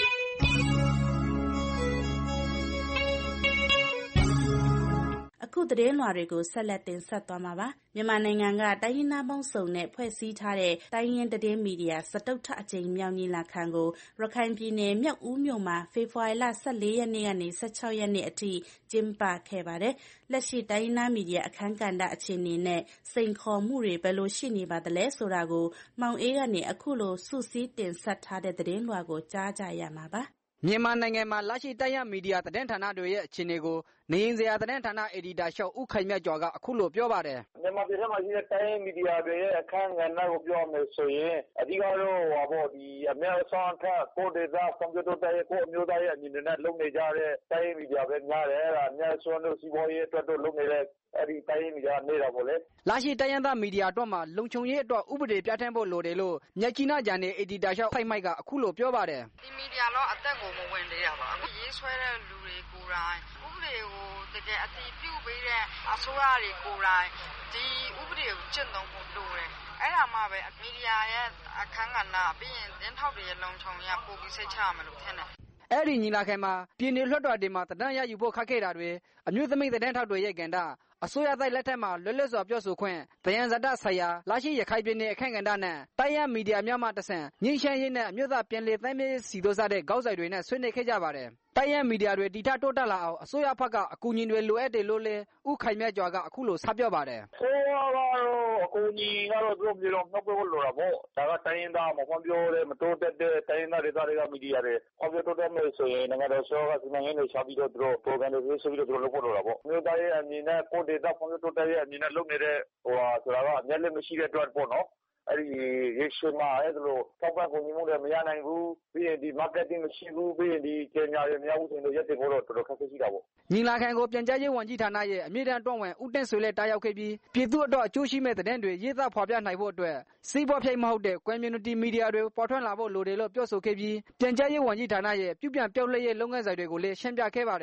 အခုသတင်းလွှာတွေကိုဆက်လက်တင်ဆက်သွားမှာပါ။မြန်မာနိုင်ငံကတိုင်းရင်းသားပေါင်းစုံနဲ့ဖွဲ့စည်းထားတဲ့တိုင်းရင်းသတင်းမီဒီယာစတုတ္ထအကြိမ်မြောက်ညီလာခံကိုရခိုင်ပြည်နယ်မြောက်ဦးမြို့မှာဖေဖော်ဝါရီလ14ရက်နေ့ကနေ16ရက်နေ့အထိကျင်းပခဲ့ပါတယ်။လက်ရှိတိုင်းရင်းသားမီဒီယာအခမ်းကဏ္ဍအခြေအနေနဲ့စိန်ခေါ်မှုတွေဘယ်လိုရှိနေပါသလဲဆိုတာကိုမောင်အေးကနေအခုလိုစုစည်းတင်ဆက်ထားတဲ့သတင်းလွှာကိုကြားကြရမှာပါ။မြန်မာနိုင်ငံမှာလက်ရှိတိုင်းရင်းမီဒီယာသတင်းဌာနတွေရဲ့အခြေအနေကိုနေရင်စရာသတင်းဌာနအယ်ဒီတာရှောက်ဦးခိုင်မြတ်ကျော်ကအခုလိုပြောပါတယ်။မြန်မာပြည်ထဲမှာရှိတဲ့တိုင်းရင်းမီဒီယာတွေရဲ့အခမ်းကဏ္ဍကိုပြောမယ်ဆိုရင်အဓိကတော့ဒီအများဆုံးထက်ကိုဒေတာကွန်ပျူတာရဲ့ကိုအမျိုးသားရဲ့အမြင်နဲ့လုပ်နေကြတဲ့တိုင်းရင်းမီဒီယာပဲများတယ်။အများဆုံးလို့စီးပွားရေးအတွက်တို့လုပ်နေတဲ့အဲ့ဒီတိုင်းရင်းမီဒီယာနေတာပေါ့လေ။လက်ရှိတိုင်းရင်းသားမီဒီယာအတွက်မှာလုံခြုံရေးအတွက်ဥပဒေပြဋ္ဌာန်းဖို့လိုတယ်လို့မြက်ကြီးနားဂျန်နယ်အယ်ဒီတာရှောက်ဖိုက်မိုက်ကအခုလိုပြောပါတယ်။ဒီမီဒီယာတော့အသက်ကိုမဝင်သေးတာပါ။အခုရေးဆွဲတဲ့လူတွေကိုယ်တိုင်ဥပဒေကိုတကယ်အတည်ပြုပေးတဲ့အစိုးရတွေကိုယ်တိုင်ဒီဥပဒေကိုကျင့်သုံးဖို့လိုတယ်။အဲ့ဒါမှပဲမီဒီယာရဲ့အခမ်းကဏ္ဍပြီးရင်သတင်းထောက်တွေရဲ့လုံခြုံရေးပိုပြီးစိတ်ချရမယ်လို့ထင်တယ်။အဲ့ဒီညီလာခံမှာပြည်내လွှတ်တော်တွေမှာသတင်းရယူဖို့ခက်ခဲတာတွေအမျိုးသမီးသတင်းထောက်တွေရဲ့ကဏ္ဍအစိုးရတိုက်လက်ထက်မှာလွတ်လပ်စွာပြောဆိုခွင့်တရားဇာတဆိုင်ရာလက်ရှိရခိုင်ပြည်နယ်အခန့်ကဏ္ဍနဲ့တိုင်းရင်းမီဒီယာများမှတဆင့်ငြိမ်းချမ်းရေးနဲ့အမျိုးသားပြန်လည်သင့်မြတ်စီတို့စားတဲ့ခေါင်းဆောင်တွေနဲ့ဆွေးနွေးခဲ့ကြပါတယ်။တိုင်းရင်းမီဒီယာတွေတည်ထတိုးတက်လာအောင်အစိုးရဘက်ကအကူအညီတွေလိုအပ်တယ်လို့လည်းဦးခိုင်မြတ်ကျော်ကအခုလိုဆက်ပြောပါတယ်။ဆိုတော့အကူအညီကတော့သူတို့မျိုးတော့နှုတ်ဖို့လိုတာပေါ့။ဒါကတိုင်းရင်းသားမဖွံ့ဖြိုးတဲ့မတိုးတက်တဲ့တိုင်းရင်းသားဒေသတွေကမီဒီယာတွေဖွံ့ဖြိုးတိုးတက်မယ်ဆိုရင်နိုင်ငံတော်ဆိုကစီမံကိန်းတွေချပြီးတော့သူတို့ program တွေဆွဲပြီးတော့သူတို့လုပ်ဖို့လိုတာပေါ့။မြို့သားရဲ့အမြင်နဲ့ကိုဒေတာဖွံ့ဖြိုးတိုးတက်ရဲ့အမြင်နဲ့လုပ်နေတဲ့ဆိုတာကအများလည်းမရှိတဲ့အတွက်ပေါ့နော်။အဲ့ဒီရေရှည်မှာအဲ့လိုထောက်ပံ့ကူညီမှုတွေမရနိုင်ဘူးပြီးရင်ဒီ marketing မရှိဘူးပြီးရင်ဒီကြေညာတွေမရဘူးဆိုရင်ရက်တင်ဖို့တော့တော်တော်ခက်ခဲရှိတာပေါ့ညီလာခံကိုပြန်ကြားရေးဝန်ကြီးဌာနရဲ့အမြင့်တန်းတွန်းဝင်ဦးတင်ဆွေလည်းတာရောက်ခဲ့ပြီးပြည်သူ့အတွက်အကျိုးရှိမဲ့တဲ့တွေရေးသားဖော်ပြနိုင်ဖို့အတွက်စီးပွားဖြစ်မဟုတ်တဲ့ community media တွေပေါ်ထွန်းလာဖို့လိုတယ်လို့ပြောဆိုခဲ့ပြီးပြန်ကြားရေးဝန်ကြီးဌာနရဲ့ပြုပြန်ပြောင်းလဲရေးလုပ်ငန်းစဉ်တွေကိုလည်းရှင်းပြခဲ့ပါတယ်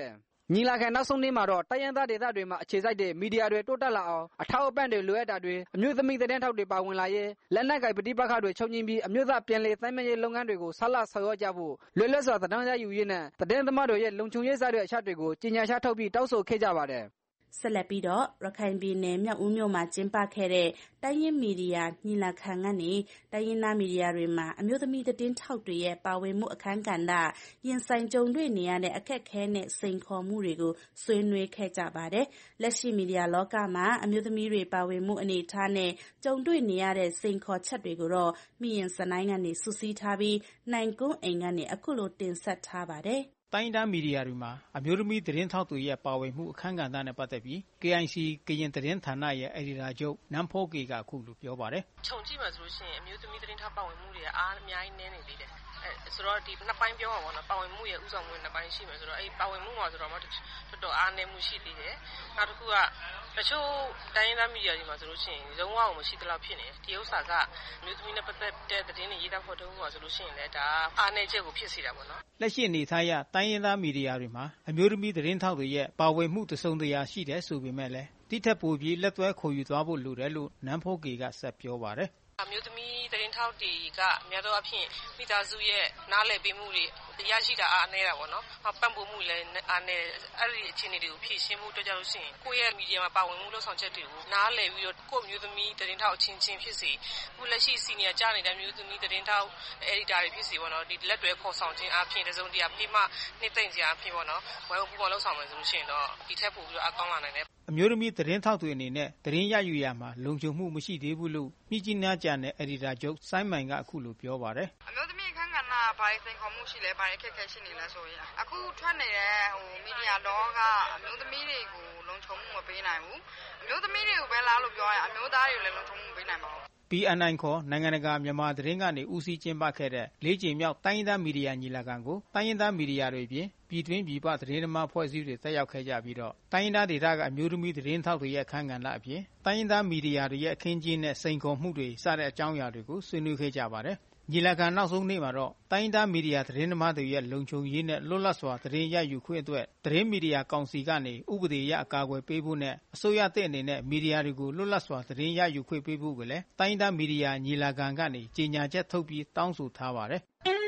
ညီလာခံနောက်ဆုံးနေ့မှာတော့တိုင်းရင်းသားဒေသတွေမှာအခြေစိုက်တဲ့မီဒီယာတွေတိုးတက်လာအောင်အထောက်အပံ့တွေလိုအပ်တာတွေအမျိုးသမီးသတင်းထောက်တွေပါဝင်လာရေးလက်နက်ကိုင်ပဋိပက္ခတွေချုပ်ငြိမ်းပြီးအမျိုးသားပြန်လည်သိမ်းမြစ်ရေးလုပ်ငန်းတွေကိုဆက်လက်ဆောင်ရွက်ကြဖို့လွတ်လပ်စွာသတင်းရယူရေးနဲ့သတင်းသမားတွေရဲ့လုံခြုံရေးစတဲ့အချက်တွေကိုကြေညာချက်ထုတ်ပြီးတောင်းဆိုခဲ့ကြပါတယ်ဆက်လက်ပြီးတော့ရခိုင်ပြည်နယ်မြောက်ဦးမြို့မှာကျင်းပခဲ့တဲ့တိုင်းရင်းမီဒီယာညီလာခံကနေတိုင်းရင်းသားမီဒီယာတွေမှာအမျိုးသမီးသတင်းထောက်တွေရဲ့ပါဝင်မှုအခမ်းကဏ္ဍရင်ဆိုင်ကြုံတွေ့နေရတဲ့အခက်အခဲနဲ့စိန်ခေါ်မှုတွေကိုဆွေးနွေးခဲ့ကြပါတယ်။လက်ရှိမီဒီယာလောကမှာအမျိုးသမီးတွေပါဝင်မှုအနေအထားနဲ့ကြုံတွေ့နေရတဲ့စိန်ခေါ်ချက်တွေကိုတော့မိရင်စနိုင်းကနေစုစည်းထားပြီးနိုင်ကွန်းအိမ်ကနေအခုလိုတင်ဆက်ထားပါတယ်။တိုင်းဒေသမီဒီယာတွေမှာအမျိုးသမီးသတင်းထောက်တွေရဲ့ပါဝင်မှုအခမ်းကဏ္ဍနဲ့ပတ်သက်ပြီး KIC ကရင်သတင်းဌာနရဲ့အယ်ဒီတာချုပ်နန်းဖိုးကေကအခုလိုပြောပါတယ်။ခြုံကြည့်မှဆိုလို့ရှိရင်အမျိုးသမီးသတင်းထောက်ပါဝင်မှုတွေအားအများကြီးနည်းနေသေးတယ်။ဆိုတော့ဒီနှစ်ပိုင်းပြောမှာပေါ့နော်ပါဝင်မှုရဲ့ဥဆောင်မှုနှစ်ပိုင်းရှိမယ်ဆိုတော့အဲ့ပါဝင်မှုမှာဆိုတော့တော်တော်အားနည်းမှုရှိသေးတယ်။နောက်တစ်ခုကတချို့တိုင်းရင်းသားမီဒီယာတွေမှာဆိုလို့ရှိရင်လုံးဝမရှိသလောက်ဖြစ်နေတယ်။ဒီဥစ္စာကအမျိုးသမီးနဲ့ပတ်သက်တဲ့သတင်းတွေရေးသားဖော်ထုတ်မှုမှာဆိုလို့ရှိရင်လည်းဒါအားနည်းချက်ကိုဖြစ်စေတာပေါ့နော်။လက်ရှိအနေထားအရတိုင်းရင်းသားမီဒီယာတွေမှာအမျိုးသမီးသတင်းထောက်တွေရဲ့ပါဝင်မှုတစုံတရာရှိတယ်ဆိုပေမဲ့လည်းတိထက်ပိုပြီးလက်သွဲခေါ်ယူသွားဖို့လိုတယ်လို့နန်းဖိုးကေကဆက်ပြောပါတယ်အမျိုးသမီးသတင်းထောက်တွေကအများသောအားဖြင့်မိသားစုရဲ့နားလည်ပေးမှုတွေရရှိတာအားနည်းတာပေါ့နော်ပံ့ပိုးမှုလည်းအားနည်းအဲ့ဒီအခြေအနေတွေကိုဖြည့်ရှင်းမှုအတွက်ကြောင့်လို့ရှိရင်ကိုယ့်ရဲ့မီဒီယာမှာပါဝင်မှုလှုပ်ဆောင်ချက်တွေကိုနားလည်ပြီးတော့ကိုယ့်မျိုးသမီးသတင်းထောက်အချင်းချင်းဖြစ်စေခုလက်ရှိစီနီယာကြားနေတဲ့မျိုးသမီးသတင်းထောက်အယ်ဒီတာတွေဖြစ်စေပေါ့နော်ဒီလက်တွဲခေါ်ဆောင်ခြင်းအပြင်တစုံတရာဖိမနှစ်သိမ့်စရာအပြင်ပေါ့နော်ဝိုင်းဝန်းပူးပေါင်းလှုပ်ဆောင်မယ်ဆိုလို့ရှိရင်တော့ဒီထက်ပိုပြီးတော့အကောင်းလာနိုင်တယ်အမျိုးသမီးသတင်းထောက်တွေအနေနဲ့သတင်းရယူရမှာလုံခြုံမှုမရှိသေးဘူးလို့မြကြီးနားကျန်တဲ့အယ်ဒီတာချုပ်ဆိုင်းမိုင်ကအခုလိုပြောပါတယ်အမျိုးသမီးအခန်းကဏ္ဍဘာတွေစိန်ခေါ်မှုရှိလဲဘာတွေအခက်အခဲရှိနေလဲဆိုရင်အခုထွက်နေတဲ့မီဒီယာလောကအမျိုးသမီးတွေကိုလုံခြုံမှုမပေးနိုင်ဘူးအမျိုးသမီးတွေကိုပဲလားလို့ပြောရရင်အမျိုးသားတွေကိုလည်းလုံခြုံမှုမပေးနိုင်ပါဘူး BNI ခေါ်နိုင်ငံတကာမြန်မာသတင်းကနေဦးစီးကျင်းပခဲ့တဲ့၄ကြိမ်မြောက်တိုင်းရင်းသားမီဒီယာညီလာခံကိုတိုင်းရင်းသားမီဒီယာတွေပြင်ပြည်တွင်းပြည်ပသတင်းသမားဖွဲ့စည်းတွေတက်ရောက်ခဲ့ကြပြီးတော့တိုင်းရင်းသားဒေသကအမျိုးသမီးသတင်းထောက်တွေရဲ့အခမ်းကဏ္ဍအပြင်တိုင်းရင်းသားမီဒီယာတွေရဲ့အခင်းကျင်းတဲ့စိန်ခေါ်မှုတွေစတဲ့အကြောင်းအရာတွေကိုဆွေးနွေးခဲ့ကြပါတယ်ညီလာခံနောက်ဆုံးနေ့မှာတော့တိုင်းရင်းသားမီဒီယာသတင်းသမားတွေရဲ့လုံခြုံရေးနဲ့လွတ်လပ်စွာသတင်းရယူခွင့်အတွက်သတင်းမီဒီယာကောင်စီကနေဥပဒေအရအကာအကွယ်ပေးဖို့နဲ့အစိုးရတဲ့အနေနဲ့မီဒီယာတွေကိုလွတ်လပ်စွာသတင်းရယူခွင့်ပေးဖို့ကိုလည်းတိုင်းရင်းသားမီဒီယာညီလာခံကနေကြေညာချက်ထုတ်ပြီးတောင်းဆိုထားပါတယ်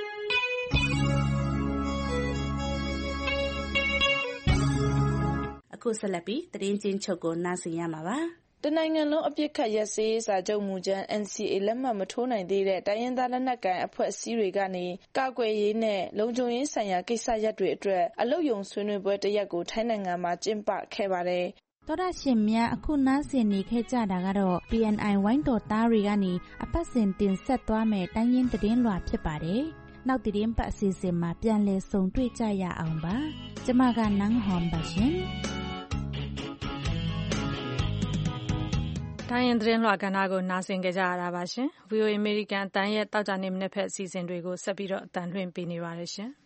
အခုဆက်လက်ပြီးသတင်းချင်းချုပ်ကိုနားဆင်ရမှာပါတနိုင်ငံလုံးအပြစ်ခတ်ရစေးစာချုပ်မူကြမ်း NCA လက်မှတ်မထိုးနိုင်သေးတဲ့တိုင်းရင်းသားလက်နက်ကိုင်အဖွဲ့အစည်းတွေကနေကာကွယ်ရေးနဲ့လုံခြုံရေးဆိုင်ရာကိစ္စရပ်တွေအတွက်အလုပ်ယုံဆွေးနွေးပွဲတစ်ရက်ကိုထိုင်းနိုင်ငံမှာကျင်းပခဲ့ပါတယ်။သောတာရှင်များအခုနားဆင်နေခဲ့ကြတာကတော့ BNI ဝိုင်းတော်သားတွေကနေအပတ်စဉ်တင်ဆက်သွားမယ်တိုင်းရင်းသတင်းလွှာဖြစ်ပါတယ်။နောက်သတင်းပတ်အစီအစဉ်မှာပြန်လည်ဆုံတွေ့ကြရအောင်ပါ။ကျွန်မကနန်းဟွန်ပါရှင်။တိုင်းရင်းသတင်းလွှာကဏ္ဍကိုနားဆင်ကြရတာပါရှင်။ VOA American အတန်းရဲ့တောက်ကြနေမနေ့ဖက်အစီအစဉ်တွေကိုဆက်ပြီးတော့အတန်းလွှင့်ပေးနေပါတယ်ရှင်။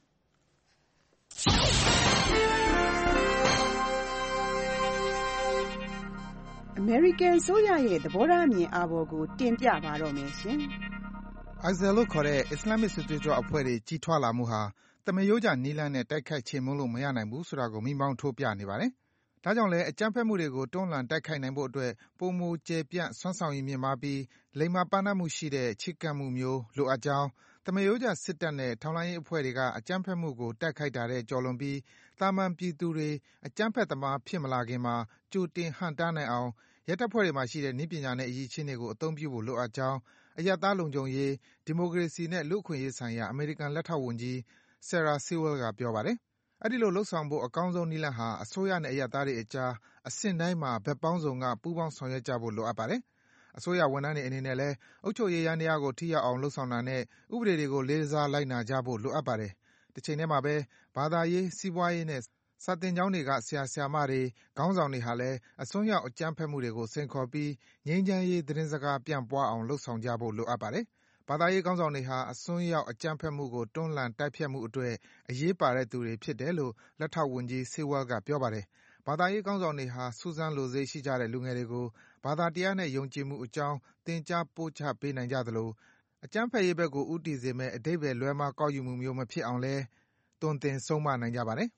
American ဆိုရရဲ့သဘောထားအမြင်အာဘော်ကိုတင်ပြပါတော့မယ်ရှင်။ ISIL လို့ခေါ်တဲ့ Islamic စစ်သွေးကြွအဖွဲ့တွေကြီးထွားလာမှုဟာတမရိုးကျနည်းလမ်းနဲ့တိုက်ခိုက်ချေမှုန်းလို့မရနိုင်ဘူးဆိုတာကိုမိမောင်းထိုးပြနေပါတယ်။ဒါကြောင့်လည်းအကြမ်းဖက်မှုတွေကိုတွန်းလှန်တိုက်ခိုက်နိုင်ဖို့အတွက်ပိုမိုကျယ်ပြန့်စွမ်းဆောင်ရည်မြင့်မားပြီးလိမ္မာပါးနပ်မှုရှိတဲ့ချဉ်းကပ်မှုမျိုးလိုအပ်ကြောင်းတမရိုးကျစစ်တပ်နဲ့ထောက်လှမ်းရေးအဖွဲ့တွေကအကြမ်းဖက်မှုကိုတိုက်ခိုက်တာတဲ့ကျော်လွန်ပြီးသာမန်ပြည်သူတွေအကြမ်းဖက်သမားဖြစ်မလာခင်မှာကြိုတင်ဟန့်တားနိုင်အောင်ရဲတပ်ဖွဲ့တွေမှာရှိတဲ့နည်းပညာနဲ့အရည်အချင်းတွေကိုအသုံးပြုဖို့လိုအပ်ကြောင်းအရပ်သားလုံခြုံရေးဒီမိုကရေစီနဲ့လူ့အခွင့်အရေးဆိုင်ရာအမေရိကန်လက်ထောက်ဝန်ကြီး Sarah Sewell ကပြောပါတယ်။အဲဒီလိုလုပ်ဆောင်ဖို့အကောင်းဆုံးနည်းလမ်းဟာအစိုးရနဲ့အရပ်သားတွေအကြားအဆင့်တိုင်းမှာဘက်ပေါင်းစုံကပူးပေါင်းဆောင်ရွက်ကြဖို့လိုအပ်ပါတယ်။အစိုးရဝန်ထမ်းတွေအနေနဲ့လည်းအုပ်ချုပ်ရေးယန္တရားကိုထိရောက်အောင်လုပ်ဆောင်တာနဲ့ဥပဒေတွေကိုလေးစားလိုက်နာကြဖို့လိုအပ်ပါတယ်။တစ်ချိန်တည်းမှာပဲဘာသာရေးစီးပွားရေးနဲ့စာသင်ကျောင်းတွေကဆရာဆရာမတွေခေါင်းဆောင်တွေဟာလည်းအစွန်းရောက်အကြမ်းဖက်မှုတွေကိုစိန်ခေါ်ပြီးငြိမ်းချမ်းရေးသတင်းစကားပြန့်ပွားအောင်လုပ်ဆောင်ကြဖို့လိုအပ်ပါတယ်။ဘာသာရေးခေါင်းဆောင်တွေဟာအစွန်းရောက်အကြမ်းဖက်မှုကိုတွန်းလှန်တိုက်ဖျက်မှုအတွက်အရေးပါတဲ့သူတွေဖြစ်တယ်လို့လက်ထောက်ဝန်ကြီး Sewell ကပြောပါတယ်။ဘာသာရေးခေါင်းဆောင်တွေဟာစူးစမ်းလိုစိတ်ရှိကြတဲ့လူငယ်တွေကိုဘာသာတရားနဲ့ယုံကြည်မှုအကြောင်းသင်ကြားပို့ချပေးနိုင်ကြသလိုအကြမ်းဖက်ရေးဘက်ကိုဦးတည်စေမယ့်အဓိပ္ပါယ်လွဲမှားကောက်ယူမှုမျိုးမဖြစ်အောင်လည်းသွန်သင်ဆုံးမနိုင်ကြပါတယ်။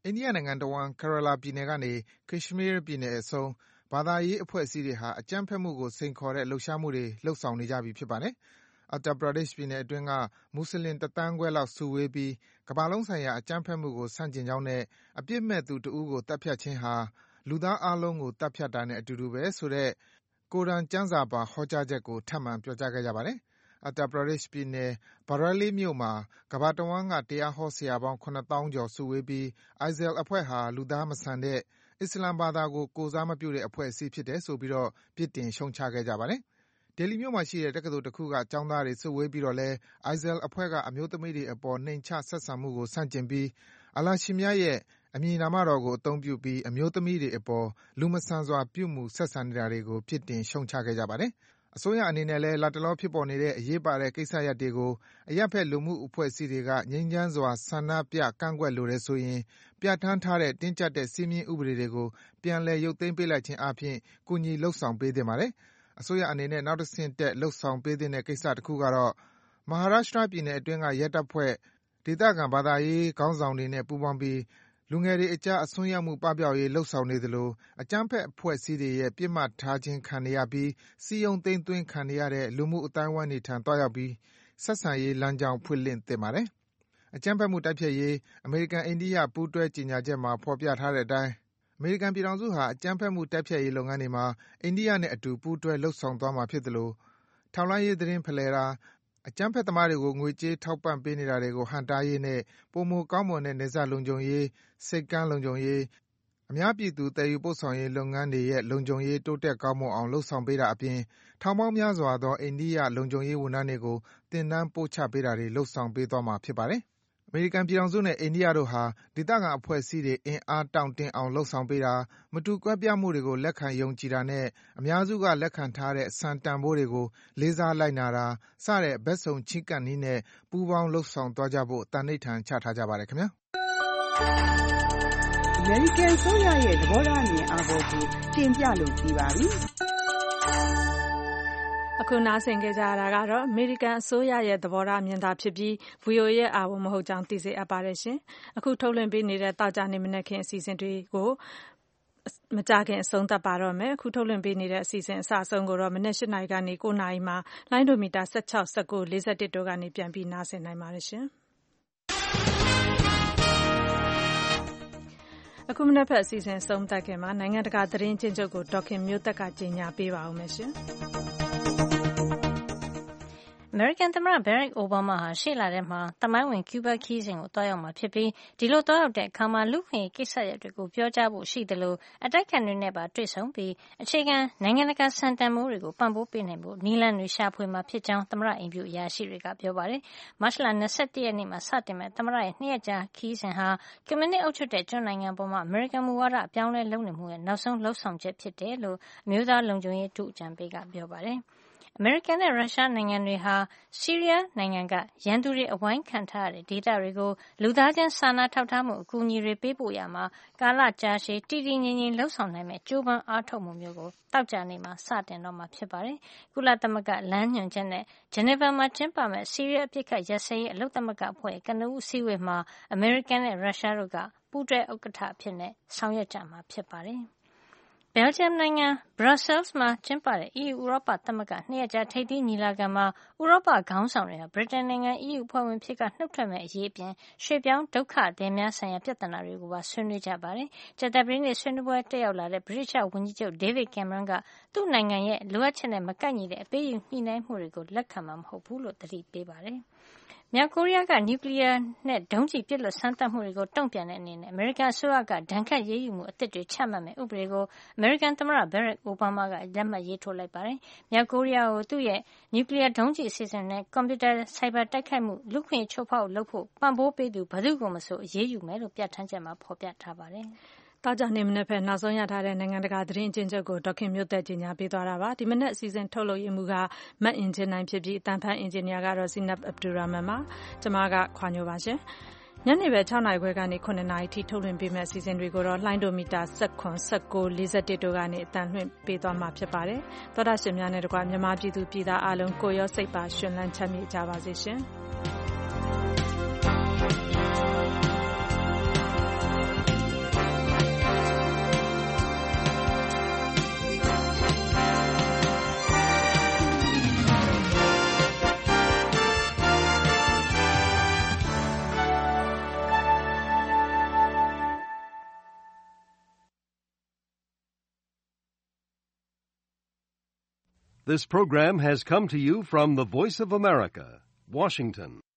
အိန္ဒိယနိုင်ငံတဝှမ်း Kerala ပြည်နယ်ကနေ Kashmir ပြည်နယ်အဆုံးဘာသာရေးအဖွဲ့အစည်းတွေဟာအကြမ်းဖက်မှုကိုစိန်ခေါ်တဲ့လှုပ်ရှားမှုတွေလုပ်ဆောင်နေကြပြီဖြစ်ပါတယ်။ Uttar Pradesh ပြည်နယ်အတွင်းကမွတ်ဆလင်1 သန်းခွဲလောက်စုဝေးပြီးကမ္ဘာလုံးဆိုင်ရာအကြမ်းဖက်မှုကိုဆန့်ကျင်ကြောင်းနဲ့အပြစ်မဲ့သူတဦးကိုသတ်ဖြတ်ခြင်းဟာလူသားအားလုံးကိုသတ်ဖြတ်တာနဲ့အတူတူပဲဆိုတဲ့ကိုရ်အာန်ကျမ်းစာပါဟောကြားချက်ကိုထပ်မံပြောကြားခဲ့ကြပါတယ်။ Uttar Pradesh ပြည်နယ် Bareilly မြို့မှာကမ္ဘာတဝှမ်းကတရားဟောဆရာပေါင်း 7 သောင်းကျော်စုဝေးပြီး ISIL အဖွဲ့ဟာလူသားမဆန်တဲ့အစ္စလာမ်ဘာသာကိုကိုယ်စားမပြုတဲ့အဖွဲ့အစည်းဖြစ်တယ်ဆိုပြီးပြစ်တင်ရှုတ်ချခဲ့ကြပါတယ်။ ဒေလီမြို့မှာရှိတဲ့တက္ကသိုလ်တခုကကျောင်းသားတွေစုဝေးပြီးတော့လည်း ISIL အဖွဲ့ကအမျိုးသမီးတွေအပေါ်နှိမ်ချဆက်ဆံမှုကိုဆန့်ကျင်ပြီးအလ္လာဟ်ရှင်မြတ်ရဲ့အမည်နာမတော်ကိုအသုံးပြုပြီးအမျိုးသမီးတွေအပေါ်လူမဆန်စွာပြုမူဆက်ဆံနေတာတွေကိုပြစ်တင်ရှုတ်ချခဲ့ကြပါတယ်။ အစိုးရအနေနဲ့လည်းလတ်တလောဖြစ်ပေါ်နေတဲ့အရေးပါတဲ့ကိစ္စရပ်တွေကိုအရပ်ဘက်လူမှုအဖွဲ့အစည်းတွေကငြိမ်းချမ်းစွာဆန္ဒပြကန့်ကွက်လိုတယ်ဆိုရင်ပြဌာန်းထားတဲ့တင်းကျပ်တဲ့စည်းမျဉ်းဥပဒေတွေကိုပြန်လည်ရုပ်သိမ်းပေးလိုက်ခြင်းအားဖြင့်ကူညီလုပ်ဆောင်ပေးသင့်ပါတယ်။ အစိုးရအနေနဲ့နောက်တဆင့်တက်လုပ်ဆောင်ပေးသင့်တဲ့ကိစ္စတခုကတော့ Maharashtra ပြည်နယ်အတွင်းကရဲတပ်ဖွဲ့၊ဒေသခံဘာသာရေးခေါင်းဆောင်တွေနဲ့ပူးပေါင်းပြီးလူငယ်တွေအကြားအစွန်းရောက်မှုပပျောက်ရေးလုပ်ဆောင်နေသလိုအကြမ်းဖက်အဖွဲ့အစည်းတွေရဲ့ပစ်မှတ်ထားခြင်းခံနေရပြီးစည်းရုံးသိမ်းသွင်းခံနေရတဲ့လူမှုအသိုင်းအဝိုင်းတွေထံသွားရောက်ပြီးဆက်ဆံရေးလမ်းကြောင်းဖွင့်လှစ်သင့်ပါတယ်။အကြမ်းဖက်မှုတိုက်ဖျက်ရေးအမေရိကန်-အိန္ဒိယပူးတွဲကြေညာချက်မှာဖော်ပြထားတဲ့အတိုင်းအမေရိကန်ပြည်ထောင်စုဟာအကြမ်းဖက်မှုတိုက်ဖျက်ရေးလုပ်ငန်းတွေမှာအိန္ဒိယနဲ့အတူပူးတွဲလုပ်ဆောင်သွားမှာဖြစ်သလိုထောက်လှမ်းရေးသတင်းဖလှယ်တာ၊အကြမ်းဖက်သမားတွေကိုငွေကြေးထောက်ပံ့ပေးနေတာတွေကိုဟန့်တားရေးနဲ့ပိုမိုကောင်းမွန်တဲ့နယ်စပ်လုံခြုံရေး၊ဆိပ်ကမ်းလုံခြုံရေး၊အများပြည်သူသယ်ယူပို့ဆောင်ရေးလုပ်ငန်းတွေရဲ့လုံခြုံရေးတိုးတက်ကောင်းမွန်အောင်လုပ်ဆောင်ပေးတာအပြင်ထောင်ပေါင်းများစွာသောအိန္ဒိယလုံခြုံရေးဝန်ထမ်းတွေကိုသင်တန်းပို့ချပေးတာတွေလုပ်ဆောင်ပေးသွားမှာဖြစ်ပါတယ်။အမေရိကန်ပြည်ထောင်စုနဲ့အိန္ဒိယတို့ဟာဒေသခံအဖွဲ့အစည်းတွေအင်အားတောင့်တင်းအောင်လုပ်ဆောင်ပေးတာ၊မတူကွဲပြားမှုတွေကိုလက်ခံယုံကြည်တာနဲ့အများစုကလက်ခံထားတဲ့စံတန်ဖိုးတွေကိုလေးစားလိုက်နာတာစတဲ့ဘက်စုံချဉ်းကပ်နည်းနဲ့ပူးပေါင်းလုပ်ဆောင်သွားကြဖို့သန္နိဋ္ဌာန်ချထားကြပါတယ်ခင်ဗျာ။အမေရိကန်အစိုးရရဲ့သဘောထားအမြင်အာဘော်ကိုတင်ပြလို့ပြီးပါပြီ။အခုနားဆင်ခဲ့ကြရတာကတော့အမေရိကန်အစိုးရရဲ့သဘောထားအမြင်သာဖြစ်ပြီး VOA ရဲ့အာဘော်မဟုတ်ကြောင်းသိစေအပ်ပါတယ်ရှင်။အခုထုတ်လွှင့်ပေးနေတဲ့တောက်ကြနေမနက်ခင်းအစီအစဉ်တွေကိုမကြခင်အဆုံးသတ်ပါတော့မယ်။အခုထုတ်လွှင့်ပေးနေတဲ့အစီအစဉ်အစအဆုံးကိုတော့မနက် 8 နာရီကနေ 9 နာရီမှာလိုင်းဒိုမီတာ 16, 19, 41တို့ကနေပြန်ပြီးနားဆင်နိုင်ပါတယ်ရှင်။အခုမနက်ဖက်အစီအစဉ်ဆုံးသက်ခင်မှာနိုင်ငံတကာသတင်းချင်းချုပ်ကိုဒေါက်ခင်မျိုးသက်ကကြေညာပေးပါဦးမယ်ရှင်။အမေရိကန်သမ္မတ Barack Obama ဟာရှေ့လထဲမှာသမိုင်းဝင်ကျူးဘားခရီးစဉ်ကိုသွားရောက်မှာဖြစ်ပြီးဒီလိုသွားရောက်တဲ့အခါမှာလူ့အခွင့်အရေးကိစ္စရပ်တွေကိုပြောကြားဖို့ရှိသလိုအတိုက်အခံတွေနဲ့ပါတွေ့ဆုံပြီးအခြေခံနိုင်ငံတကာစံတန်ဖိုးတွေကိုပံ့ပိုးပေးနိုင်ဖို့နည်းလမ်းတွေရှာဖွေမှာဖြစ်ကြောင်းသမ္မတအိမ်ဖြူအရာရှိတွေကပြောပါတယ်။မတ်လ 21 ရက်နေ့မှာစတင်မဲ့သမ္မတရဲ့2 ရက်ကြာခရီးစဉ်ဟာကွန်မြူနစ်အုပ်ချုပ်တဲ့ကျွန်းနိုင်ငံပေါ်မှာအမေရိကန်မူဝါဒအပြောင်းလဲလုပ်နေမှုရဲ့နောက်ဆုံးလှုပ်ဆောင်ချက်ဖြစ်တယ်လို့အမျိုးသားလုံခြုံရေးဒုအကြံပေးကပြောပါတယ်။အမေရိကန်နဲ့ရုရှားနိုင်ငံတွေဟာဆီးရီးယားနိုင်ငံကရန်သူတွေအဝိုင်းခံထားရတဲ့ဒေသတွေကိုလူသားချင်းစာနာထောက်ထားမှုအကူအညီတွေပေးပို့ရမှာကာလကြာရှည်တည်တည်ငြိမ်ငြိမ်လှုပ်ဆောင်နိုင်မဲ့ကြိုးပမ်းအားထုတ်မှုမျိုးကိုတောက်ကြနေမှာစတင်တော့မှာဖြစ်ပါတယ်။ကုလသမဂ္ဂလမ်းညွှန်ချက်နဲ့ဂျနီဗာမှာကျင်းပမဲ့ဆီးရီးယားအပစ်အခတ်ရပ်စဲရေးအလုပ်သမဂ္ဂအဖွဲ့ကနဦးအစည်းအဝေးမှာအမေရိကန်နဲ့ရုရှားတို့ကပူးတွဲဥက္ကဋ္ဌအဖြစ်ဆောင်ရွက်ကြမှာဖြစ်ပါတယ်။ဘယ်လ်ဂျီယံနိုင်ငံဘရပ်ဆဲလ်မှာကျင်းပတဲ့ EU ဥရောပသမဂ္ဂ2 ရက်ကြာထိပ်သီးညီလာခံမှာဥရောပခေါင်းဆောင်တွေဟာဗြိတိန်နိုင်ငံ EU အဖွဲ့ဝင်ဖြစ်ကနှုတ်ထွက်မဲ့အရေးအပြင်ရွှေ့ပြောင်းဒုက္ခသည်များဆိုင်ရာပြဿနာတွေကိုပါဆွေးနွေးကြပါတယ်။ကြာသပတေးနေ့ဆွေးနွေးပွဲတက်ရောက်လာတဲ့ဗြိတိသျှဝန်ကြီးချုပ် David Cameron ကသူ့နိုင်ငံရဲ့လိုအပ်ချက်နဲ့မကိုက်ညီတဲ့အပေးအယူညှိနှိုင်းမှုတွေကိုလက်ခံမှာမဟုတ်ဘူးလို့သတိပေးပါတယ်။မြောက်ကိုရီးယားကနျူကလ িয়ারနဲ့ဒုံးကျည်ပစ်လွှတ်စမ်းသပ်မှုတွေကိုတုံ့ပြန်တဲ့အနေနဲ့အမေရိကန်အစိုးရကဒဏ်ခတ်ရေးယူမှုအသစ်တွေချမှတ်မဲ့ဥပဒေကိုအမေရိကန်သမ္မတ Barack Obama ကလက်မှတ်ရေးထိုးလိုက်ပါတယ်။မြောက်ကိုရီးယားကိုသူ့ရဲ့နျူကလ িয়ারဒုံးကျည်အစီအစဉ်နဲ့ကွန်ပျူတာဆိုင်ဘာတိုက်ခိုက်မှုလူ့အခွင့်အရေးချိုးဖောက်လုပ်ဖို့ပံ့ပိုးပေးသူဘယ်သူကိုမဆိုအရေးယူမယ်လို့ပြဋ္ဌာန်းချက်မှာဖော်ပြထားပါတယ်။တောက်ကြနေမနက်ဖက်နောက်ဆုံးရထားတဲ့နိုင်ငံတကာသတင်းအကျဉ်းချုပ်ကိုဒေါက်ခင်မျိုးသက်ကြီးညာပေးသွားတာပါဒီမနက်အစီအစဉ်ထုတ်လုပ်ရမှုကမတ်အင်ဂျင်နိုင်ဖြစ်ပြီးအတန်ဖန်အင်ဂျင်နီယာကတော့ဇီနပ်အဗ်ဒူရာမန်ပါကျွန်မကခွာညိုပါရှင်ညနေပဲ6 နာရီခွဲကနေ9 နာရီထိထုတ်လွှင့်ပေးမယ့်အစီအစဉ်တွေကိုတော့လှိုင်းဒိုမီတာ 16, 19, 41တို့ကနေအတန်လွှင့်ပေးသွားမှာဖြစ်ပါတယ်သောတာရှင်များနဲ့တကွမြန်မာပြည်သူပြည်သားအားလုံးကိုရောစိတ်ပါရှင်လန်းချမ်းမြေ့ကြပါစေရှင်။ This program has come to you from the Voice of America, Washington.